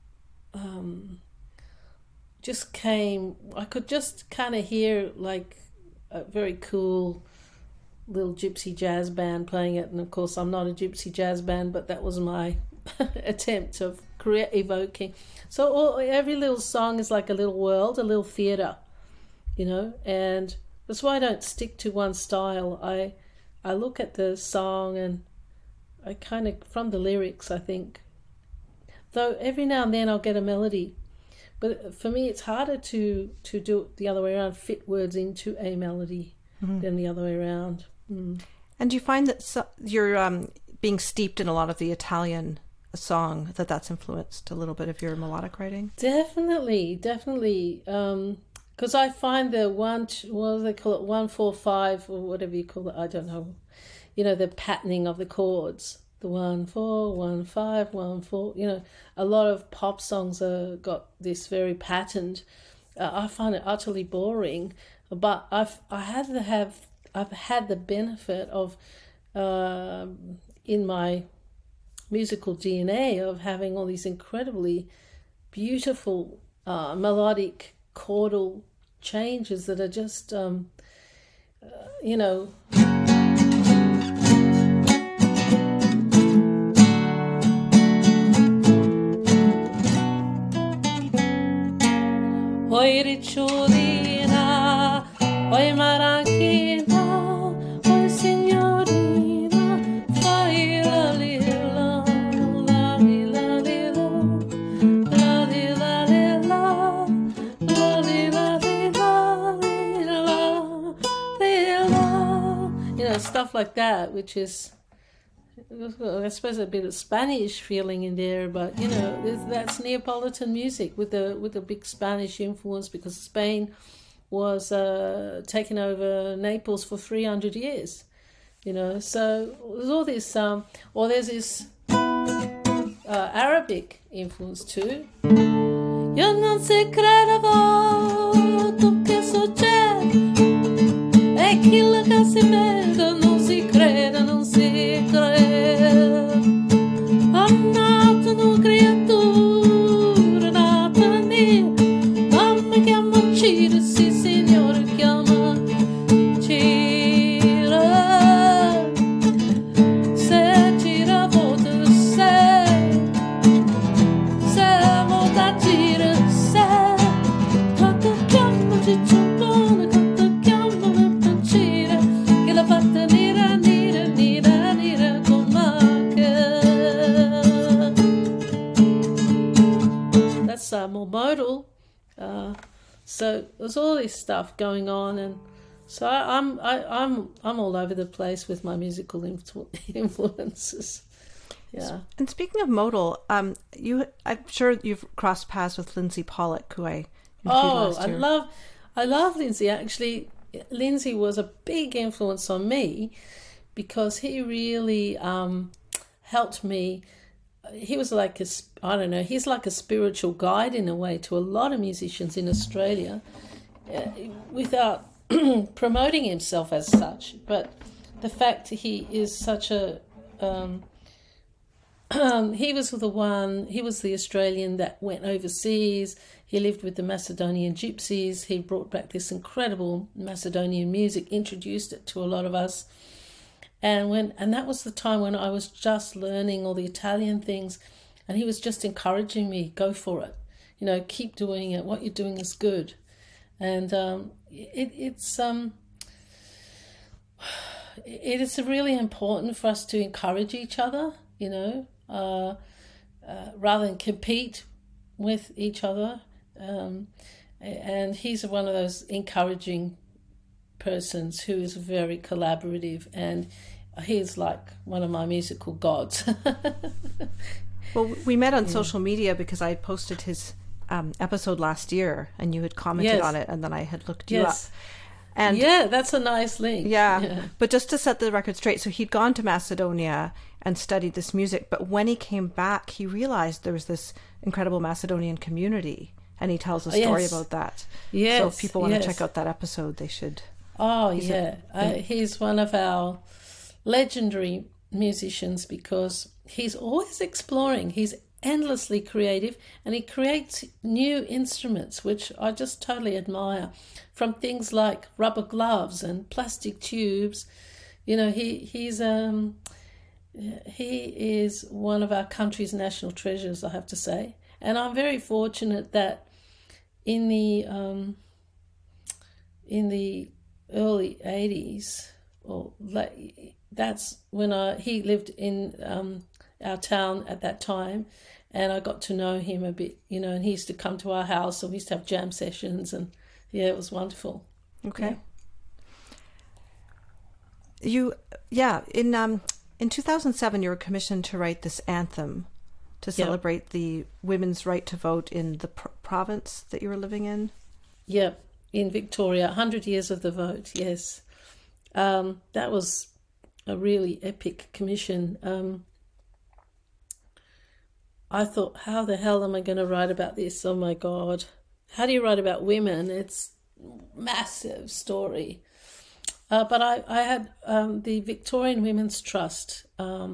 just came, I could just kind of hear like a very cool little gypsy jazz band playing it. And of course, I'm not a gypsy jazz band, but that was my attempt of evoking. So every little song is like a little world, a little theatre, you know, and that's why I don't stick to one style. I look at the song and I kind of, from the lyrics, I think, though every now and then I'll get a melody. But for me, it's harder to do it the other way around, fit words into a melody than the other way around. Mm. And do you find that you're being steeped in a lot of the Italian song, that's influenced a little bit of your melodic writing? Definitely. Because I find the what do they call it, 1-4-5 or whatever you call it, I don't know. You know, the patterning of the chords. The 1-4, 1-5, 1-4. You know, a lot of pop songs have got this very patterned. I find it utterly boring, but I've had the benefit of in my musical DNA of having all these incredibly beautiful melodic chordal changes that are just you know. Oi ricciolina, oi maranchina, oi signorina, fai la lila, la lila lila, la lila lila, la lila lila, lila. You know, stuff like that, which is, I suppose, a bit of Spanish feeling in there, but you know, that's Neapolitan music with the big Spanish influence, because Spain was taking over Naples for 300 years, you know. So there's all this, or there's this Arabic influence too. Io non si credevo tu che succede e chi lo che si vede non si crede, non si crede. Nata una creatura, nata mia, mamma chiama Cira, sì signore chiama Cira. Se Cira vota se vota Cira, se quanto chiama Cicciolone, quanto chiama Cira. more modal. So there's all this stuff going on, and so I'm all over the place with my musical influences. Yeah. And speaking of modal, I'm sure you've crossed paths with Lindsay Pollock, who I interviewed last year. I love Lindsay. Actually, Lindsay was a big influence on me because he really helped me. He was like he's like a spiritual guide in a way to a lot of musicians in Australia, without promoting himself as such. But the fact he is such a he was the Australian that went overseas. He lived with the Macedonian gypsies. He brought back this incredible Macedonian music, introduced it to a lot of us. And that was the time when I was just learning all the Italian things, and he was just encouraging me, go for it. Keep doing it. What you're doing is good. And it is really important for us to encourage each other, rather than compete with each other. And he's one of those encouraging persons who is very collaborative, and he's like one of my musical gods. Well, we met on social media because I had posted his episode last year, and you had commented on it, and then I had looked you up. And that's a nice link. Yeah, but just to set the record straight, so he'd gone to Macedonia and studied this music, but when he came back, he realized there was this incredible Macedonian community, and he tells a story about that. Yes, so if people want to check out that episode, they should. Oh, he's one of our legendary musicians because he's always exploring. He's endlessly creative, and he creates new instruments, which I just totally admire, from things like rubber gloves and plastic tubes. He is one of our country's national treasures, I have to say. And I'm very fortunate that in the early 80s, that's when he lived in our town at that time, and I got to know him a bit, and he used to come to our house, and we used to have jam sessions, and it was wonderful. Okay. In 2007 you were commissioned to write this anthem to celebrate the women's right to vote in the province that you were living in. In Victoria, 100 years of the vote. Yes. That was a really epic commission. I thought, how the hell am I going to write about this? Oh my God. How do you write about women? It's a massive story. But I had the Victorian Women's Trust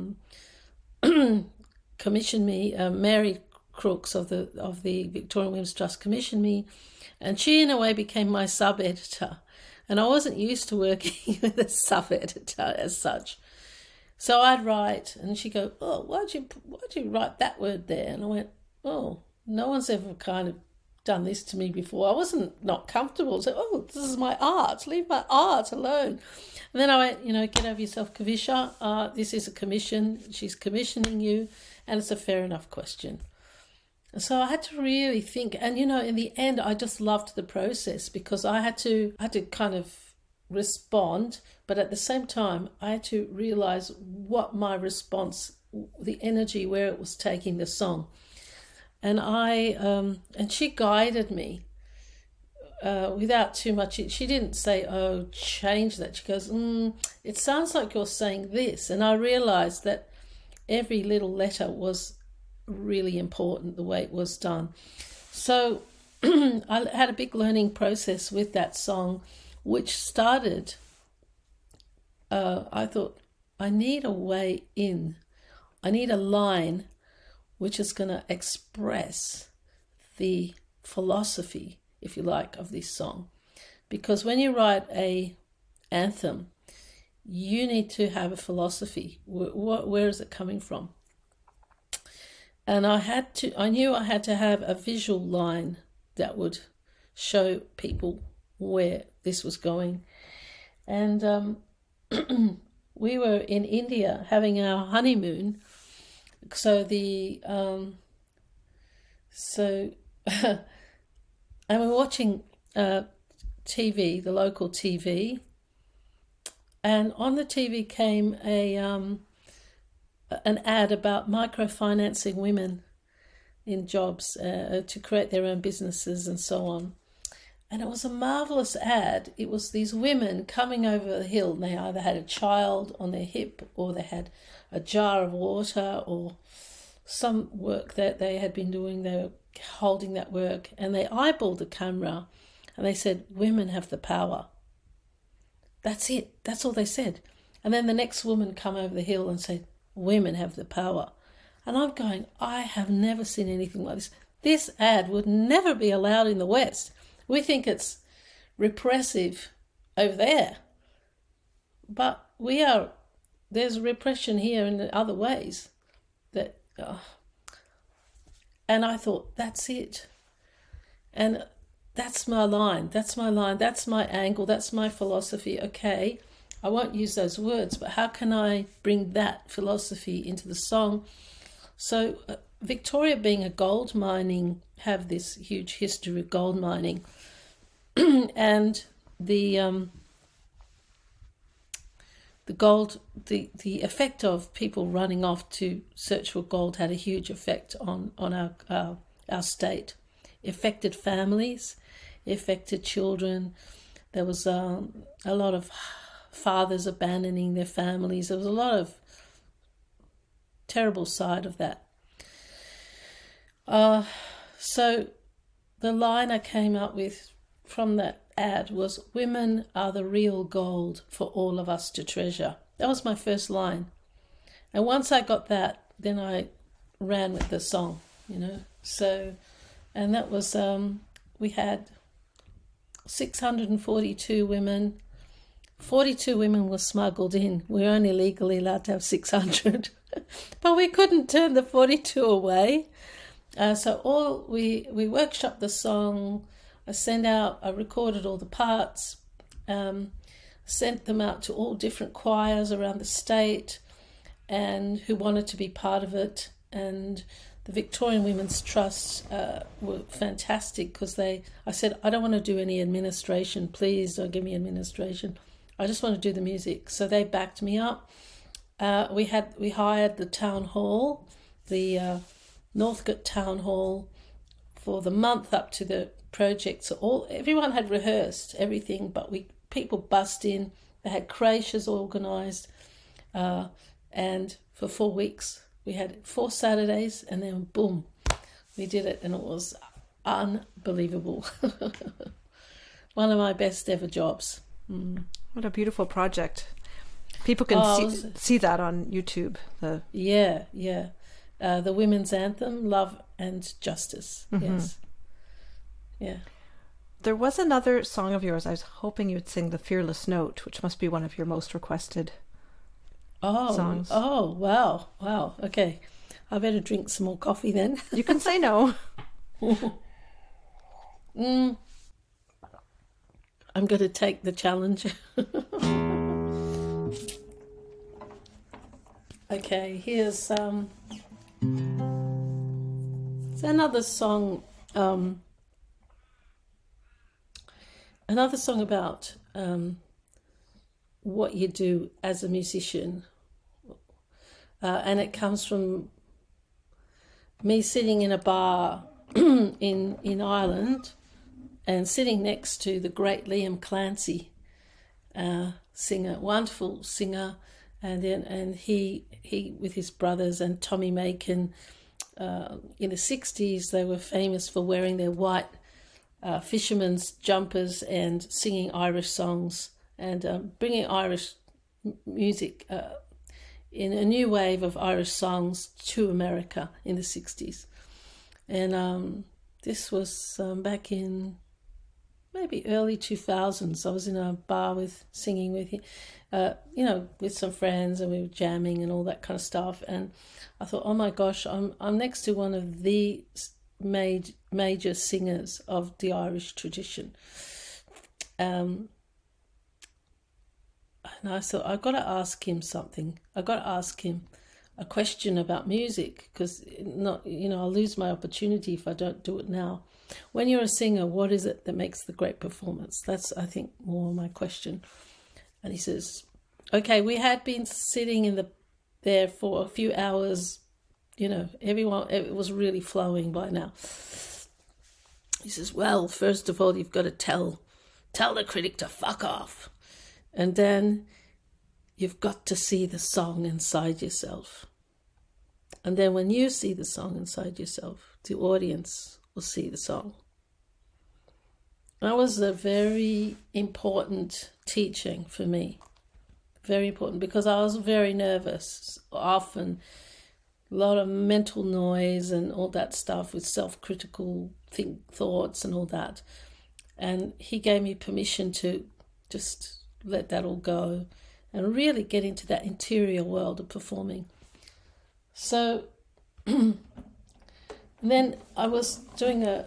commissioned me. Mary Crooks of the Victorian Women's Trust commissioned me, and she in a way became my sub-editor. And I wasn't used to working with a sub-editor as such. So I'd write, and she'd go, "Oh, why'd you write that word there?" And I went, "Oh, no one's ever kind of done this to me before." I wasn't not comfortable. So, "Oh, this is my art. Leave my art alone." And then I went, get over yourself, Kavisha. This is a commission. She's commissioning you, and it's a fair enough question. So I had to really think, and in the end, I just loved the process because I had to kind of respond, but at the same time, I had to realize what my response, the energy, where it was taking the song. And and she guided me without too much. She didn't say, "Oh, change that." She goes, "It sounds like you're saying this." And I realized that every little letter was really important, the way it was done. So I had a big learning process with that song, which started, I thought, I need a way in. I need a line which is going to express the philosophy, if you like, of this song. Because when you write a anthem, you need to have a philosophy. Where is it coming from? And I knew I had to have a visual line that would show people where this was going. And we were in India having our honeymoon. So and we're watching TV, the local TV, and on the TV came an ad about microfinancing women in jobs to create their own businesses and so on. And it was a marvellous ad. It was these women coming over the hill, and they either had a child on their hip, or they had a jar of water, or some work that they had been doing. They were holding that work, and they eyeballed the camera and they said, "Women have the power." That's it. That's all they said. And then the next woman come over the hill and said, "Women have the power." And I'm going, I have never seen anything like this. This ad would never be allowed in the West. We think it's repressive over there. But there's repression here in other ways. And I thought, that's it. And that's my line. That's my line. That's my angle. That's my philosophy. Okay, I won't use those words, but how can I bring that philosophy into the song? So Victoria, being a gold mining, have this huge history of gold mining. And the effect of people running off to search for gold had a huge effect on our state. It affected families, it affected children. There was a lot of fathers abandoning their families. There was a lot of terrible side of that. So the line I came up with from that ad was, "Women are the real gold for all of us to treasure." That was my first line. And once I got that, then I ran with the song, So, and that was, we had 642 women. 42 women were smuggled in. We're only legally allowed to have 600. But we couldn't turn the 42 away. So we workshopped the song. I recorded all the parts, sent them out to all different choirs around the state and who wanted to be part of it. And the Victorian Women's Trust were fantastic because I said, "I don't want to do any administration. Please don't give me administration. I just want to do the music." So they backed me up. We hired the town hall, the Northcote Town Hall, for the month up to the project. So everyone had rehearsed everything, but people bussed in. They had creches organised, and for 4 weeks we had 4 Saturdays, and then boom, we did it, and it was unbelievable. One of my best ever jobs. What a beautiful project. People can see that on YouTube. Yeah. The women's anthem, Love and Justice. Mm-hmm. Yes. Yeah. There was another song of yours. I was hoping you would sing The Fearless Note, which must be one of your most requested songs. Oh, wow. Okay. I better drink some more coffee then. You can say no. I'm going to take the challenge. Okay, here's another song. Another song about what you do as a musician, and it comes from me sitting in a bar in Ireland, and sitting next to the great Liam Clancy, singer, wonderful singer, and he with his brothers and Tommy Macon, in the 60s they were famous for wearing their white fishermen's jumpers and singing Irish songs and bringing Irish music in a new wave of Irish songs to America in the 60s. And this was back in maybe early 2000s. I was in a bar singing with him, with some friends, and we were jamming and all that kind of stuff. And I thought, oh my gosh, I'm next to one of the major singers of the Irish tradition. And I thought, I've got to ask him something. I've got to ask him a question about music, because not, I'll lose my opportunity if I don't do it now. When you're a singer, what is it that makes the great performance? That's, I think, more my question. And he says, okay, we had been sitting there for a few hours, everyone, it was really flowing by now. He says, well, first of all, you've got to tell the critic to fuck off. And then you've got to see the song inside yourself. And then when you see the song inside yourself, the audience will see the song. That was a very important teaching for me. Very important, because I was very nervous. Often a lot of mental noise and all that stuff with self-critical thoughts and all that. And he gave me permission to just let that all go and really get into that interior world of performing. So then I was doing a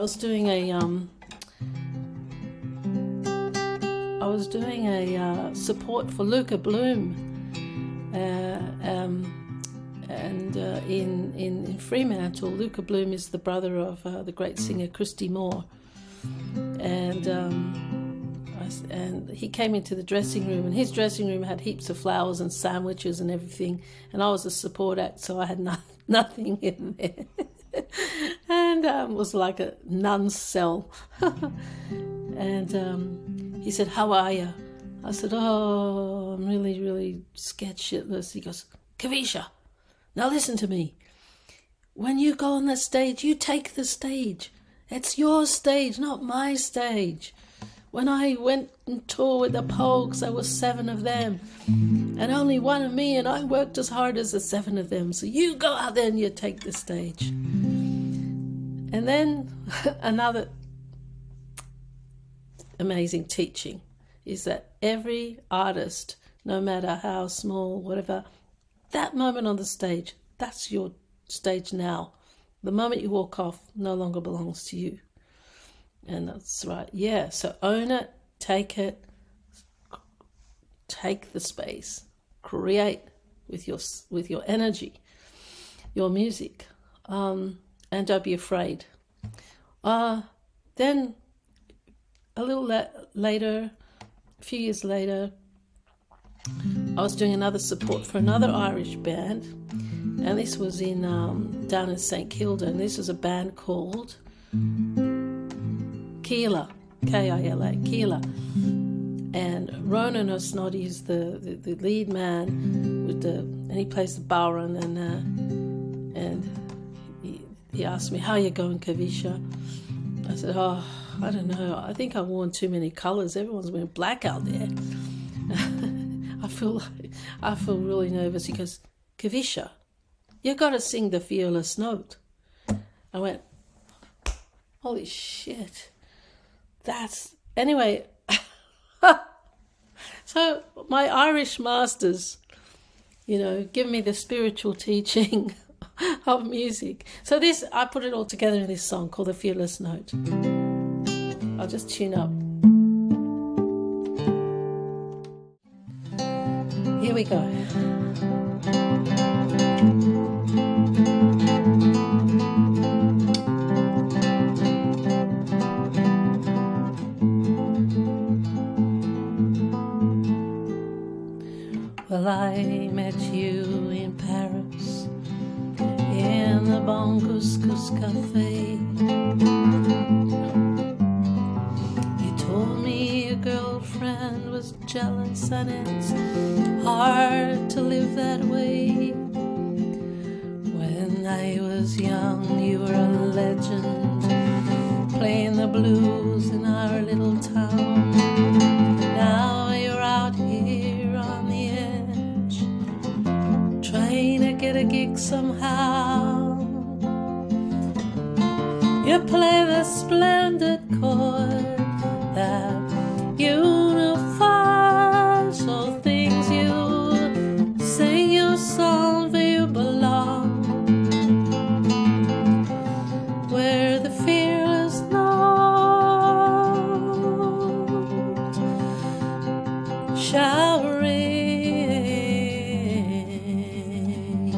support for Luca Bloom, and in Fremantle. Luca Bloom is the brother of the great singer Christy Moore, and he came into the dressing room, and his dressing room had heaps of flowers and sandwiches and everything, and I was a support act, so I had nothing in there. And it was like a nun's cell. And he said, how are you? I said, oh, I'm really, really scared shitless. He goes, Kavisha, now listen to me. When you go on the stage, you take the stage. It's your stage, not my stage. When I went on tour with the Pogues, there were 7 of them, and only 1 of me, and I worked as hard as the 7 of them. So you go out there and you take the stage. And then another amazing teaching is that every artist, no matter how small, whatever, that moment on the stage, that's your stage now. The moment you walk off no longer belongs to you. And that's right. Yeah. So own it, take the space, create with your energy, your music, and don't be afraid. Then a little later, a few years later, I was doing another support for another Irish band, and this was in down in St Kilda, and this was a band called Keela, K-I-L-A, Keela. And Ronan O'Snoddy is the lead man and he plays the bowron, and he asked me, how are you going, Kavisha? I said, oh, I don't know. I think I've worn too many colours. Everyone's wearing black out there. I feel really nervous. He goes, Kavisha, you got to sing the fearless note. I went, holy shit. Anyway. So my Irish masters, give me the spiritual teaching of music. So I put it all together in this song called The Fearless Note. I'll just tune up. Here we go. Well, I met you in Paris, in the Bon Couscous Cafe. You told me your girlfriend was jealous, and it's hard to live that way. When I was young, you were a legend, playing the blues in our little town. Now you're out here on the edge, trying to get a gig somehow. You play the splendid chord that unifies all things. You sing your song where you belong, where the fearless note shall ring.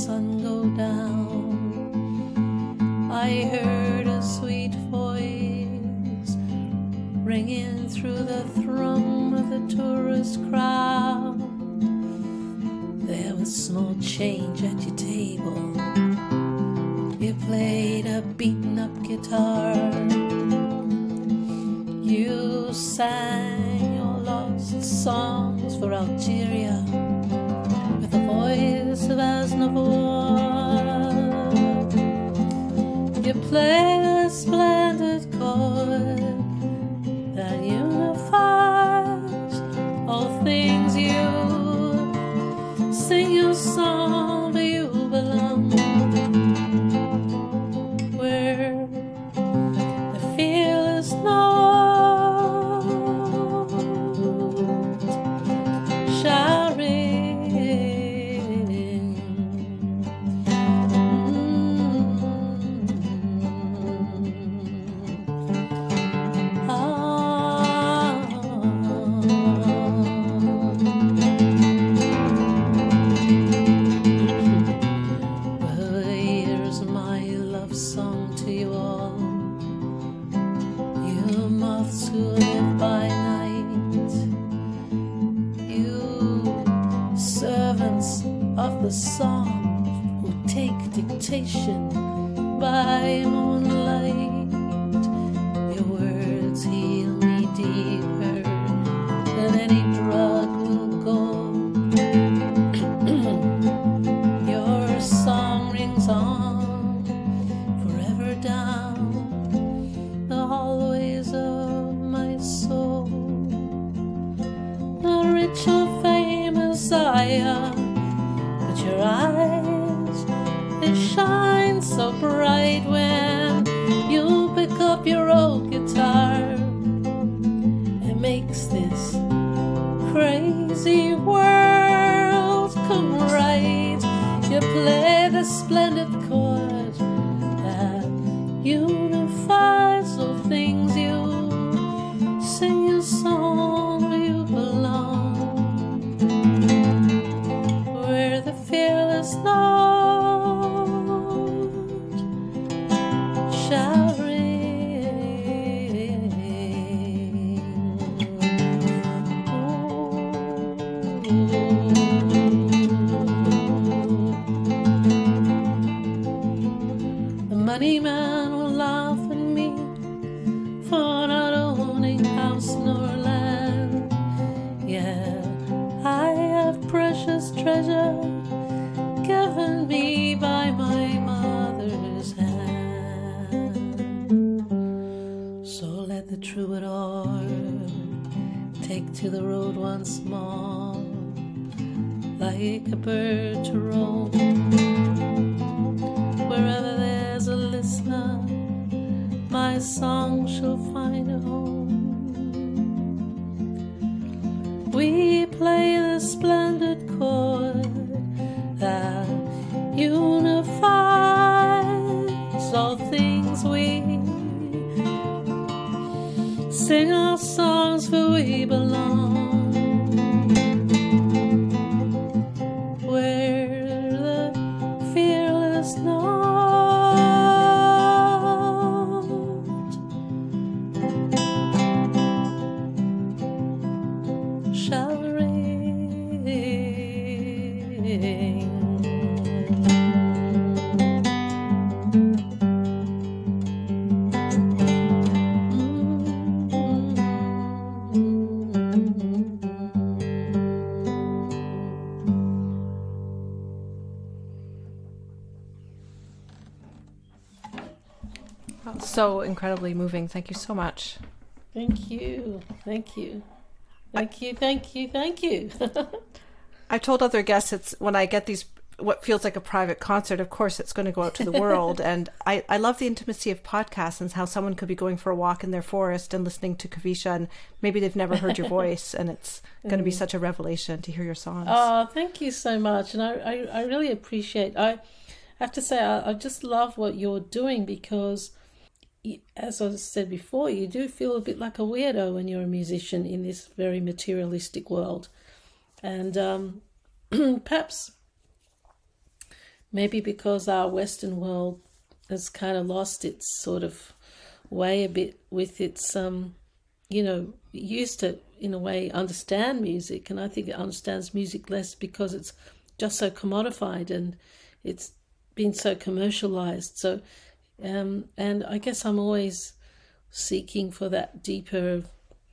sun go down, I heard a sweet voice ringing through the thrum of the tourist crowd. There was small change at your table. You played a beaten-up guitar. You sang your lost songs for Algeria with the voice of Aznavour. You played a splendid chord that unifies all things. You sing your song, but you belong where the fearless note shall ring. Well, here's my love song to you all, you moths who live by night, you servants of the song who take dictation by moonlight. Your words heal me deeper than any drug will go. Your song rings on forever down the hallways of my soul. Not rich or famous I am, but your eyes, they shine so bright when you pick up your old guitar. It makes this crazy world come right. You play the splendid chord that unifies all things. You sing your song where you belong, where the fearless note shall ring. The money man will laugh at me for not owning house nor land. Yeah, I have precious treasure given me by my mother's hand. So let the troubadour take to the road once more, like a bird to roam. Wherever there's a listener, my song shall find a home. We play the splendid chord that unifies all things. We sing our songs for we belong, where the fearless note shall ring. So incredibly moving. Thank you so much. Thank you. Thank you. Thank you. Thank you. Thank you. I've told other guests it's when I get these what feels like a private concert, of course it's going to go out to the world. And I love the intimacy of podcasts and how someone could be going for a walk in their forest and listening to Kavisha, and maybe they've never heard your voice, and it's going to be such a revelation to hear your songs. Oh, thank you so much. And I really appreciate, I have to say, I just love what you're doing, because as I said before, you do feel a bit like a weirdo when you're a musician in this very materialistic world. And perhaps maybe because our Western world has kind of lost its sort of way a bit with its, used to, in a way, understand music. And I think it understands music less because it's just so commodified and it's been so commercialized. So, and I guess I'm always seeking for that deeper.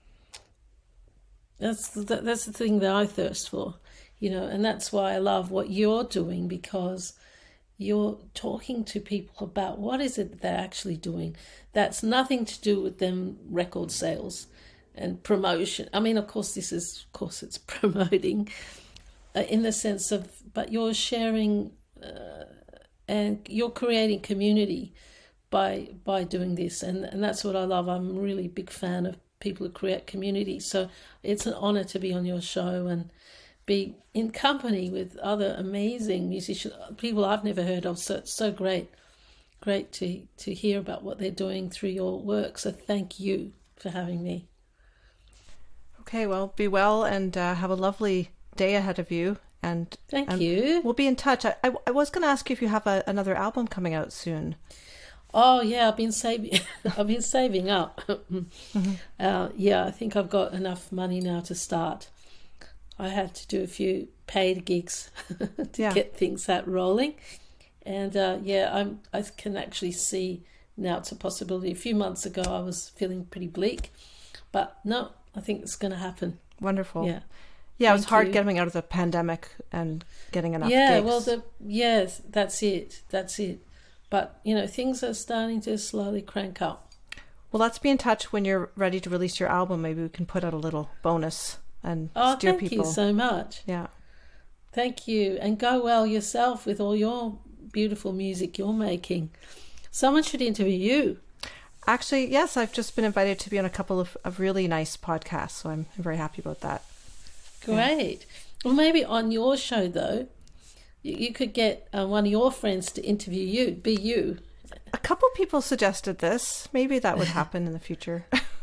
That's the thing that I thirst for, and that's why I love what you're doing, because you're talking to people about what is it they're actually doing. That's nothing to do with them record sales and promotion. I mean, of course, it's promoting in the sense of, but you're sharing and you're creating community by doing this. And that's what I love. I'm a really big fan of people who create community. So it's an honor to be on your show and be in company with other amazing musicians, people I've never heard of. So it's so great to hear about what they're doing through your work. So thank you for having me. Okay, well, be well and have a lovely day ahead of you. And thank you. We'll be in touch. I was going to ask you if you have another album coming out soon. Oh yeah, I've been saving. I've been saving up. Mm-hmm. I think I've got enough money now to start. I had to do a few paid gigs to get things out rolling, and I can actually see now it's a possibility. A few months ago, I was feeling pretty bleak, but no, I think it's going to happen. Wonderful. Yeah. Yeah, it was hard getting out of the pandemic and getting enough gigs. Yeah, well, that's it. But, things are starting to slowly crank up. Well, let's be in touch when you're ready to release your album. Maybe we can put out a little bonus and steer people. Thank you so much. Yeah. Thank you. And go well yourself with all your beautiful music you're making. Someone should interview you. Actually, yes, I've just been invited to be on a couple of really nice podcasts, so I'm very happy about that. Great. Yeah. Well, maybe on your show, though, you could get one of your friends to interview you, be you. A couple people suggested this. Maybe that would happen in the future.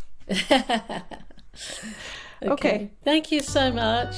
Okay. Thank you so much.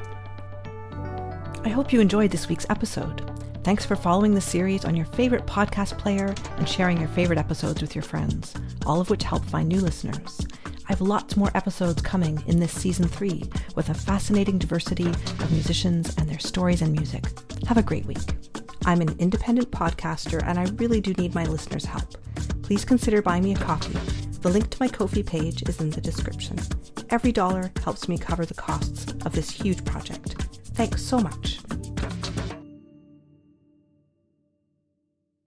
I hope you enjoyed this week's episode. Thanks for following the series on your favorite podcast player and sharing your favorite episodes with your friends, all of which help find new listeners. I have lots more episodes coming in this season 3 with a fascinating diversity of musicians and their stories and music. Have a great week. I'm an independent podcaster and I really do need my listeners' help. Please consider buying me a coffee. The link to my Ko-fi page is in the description. Every dollar helps me cover the costs of this huge project. Thanks so much.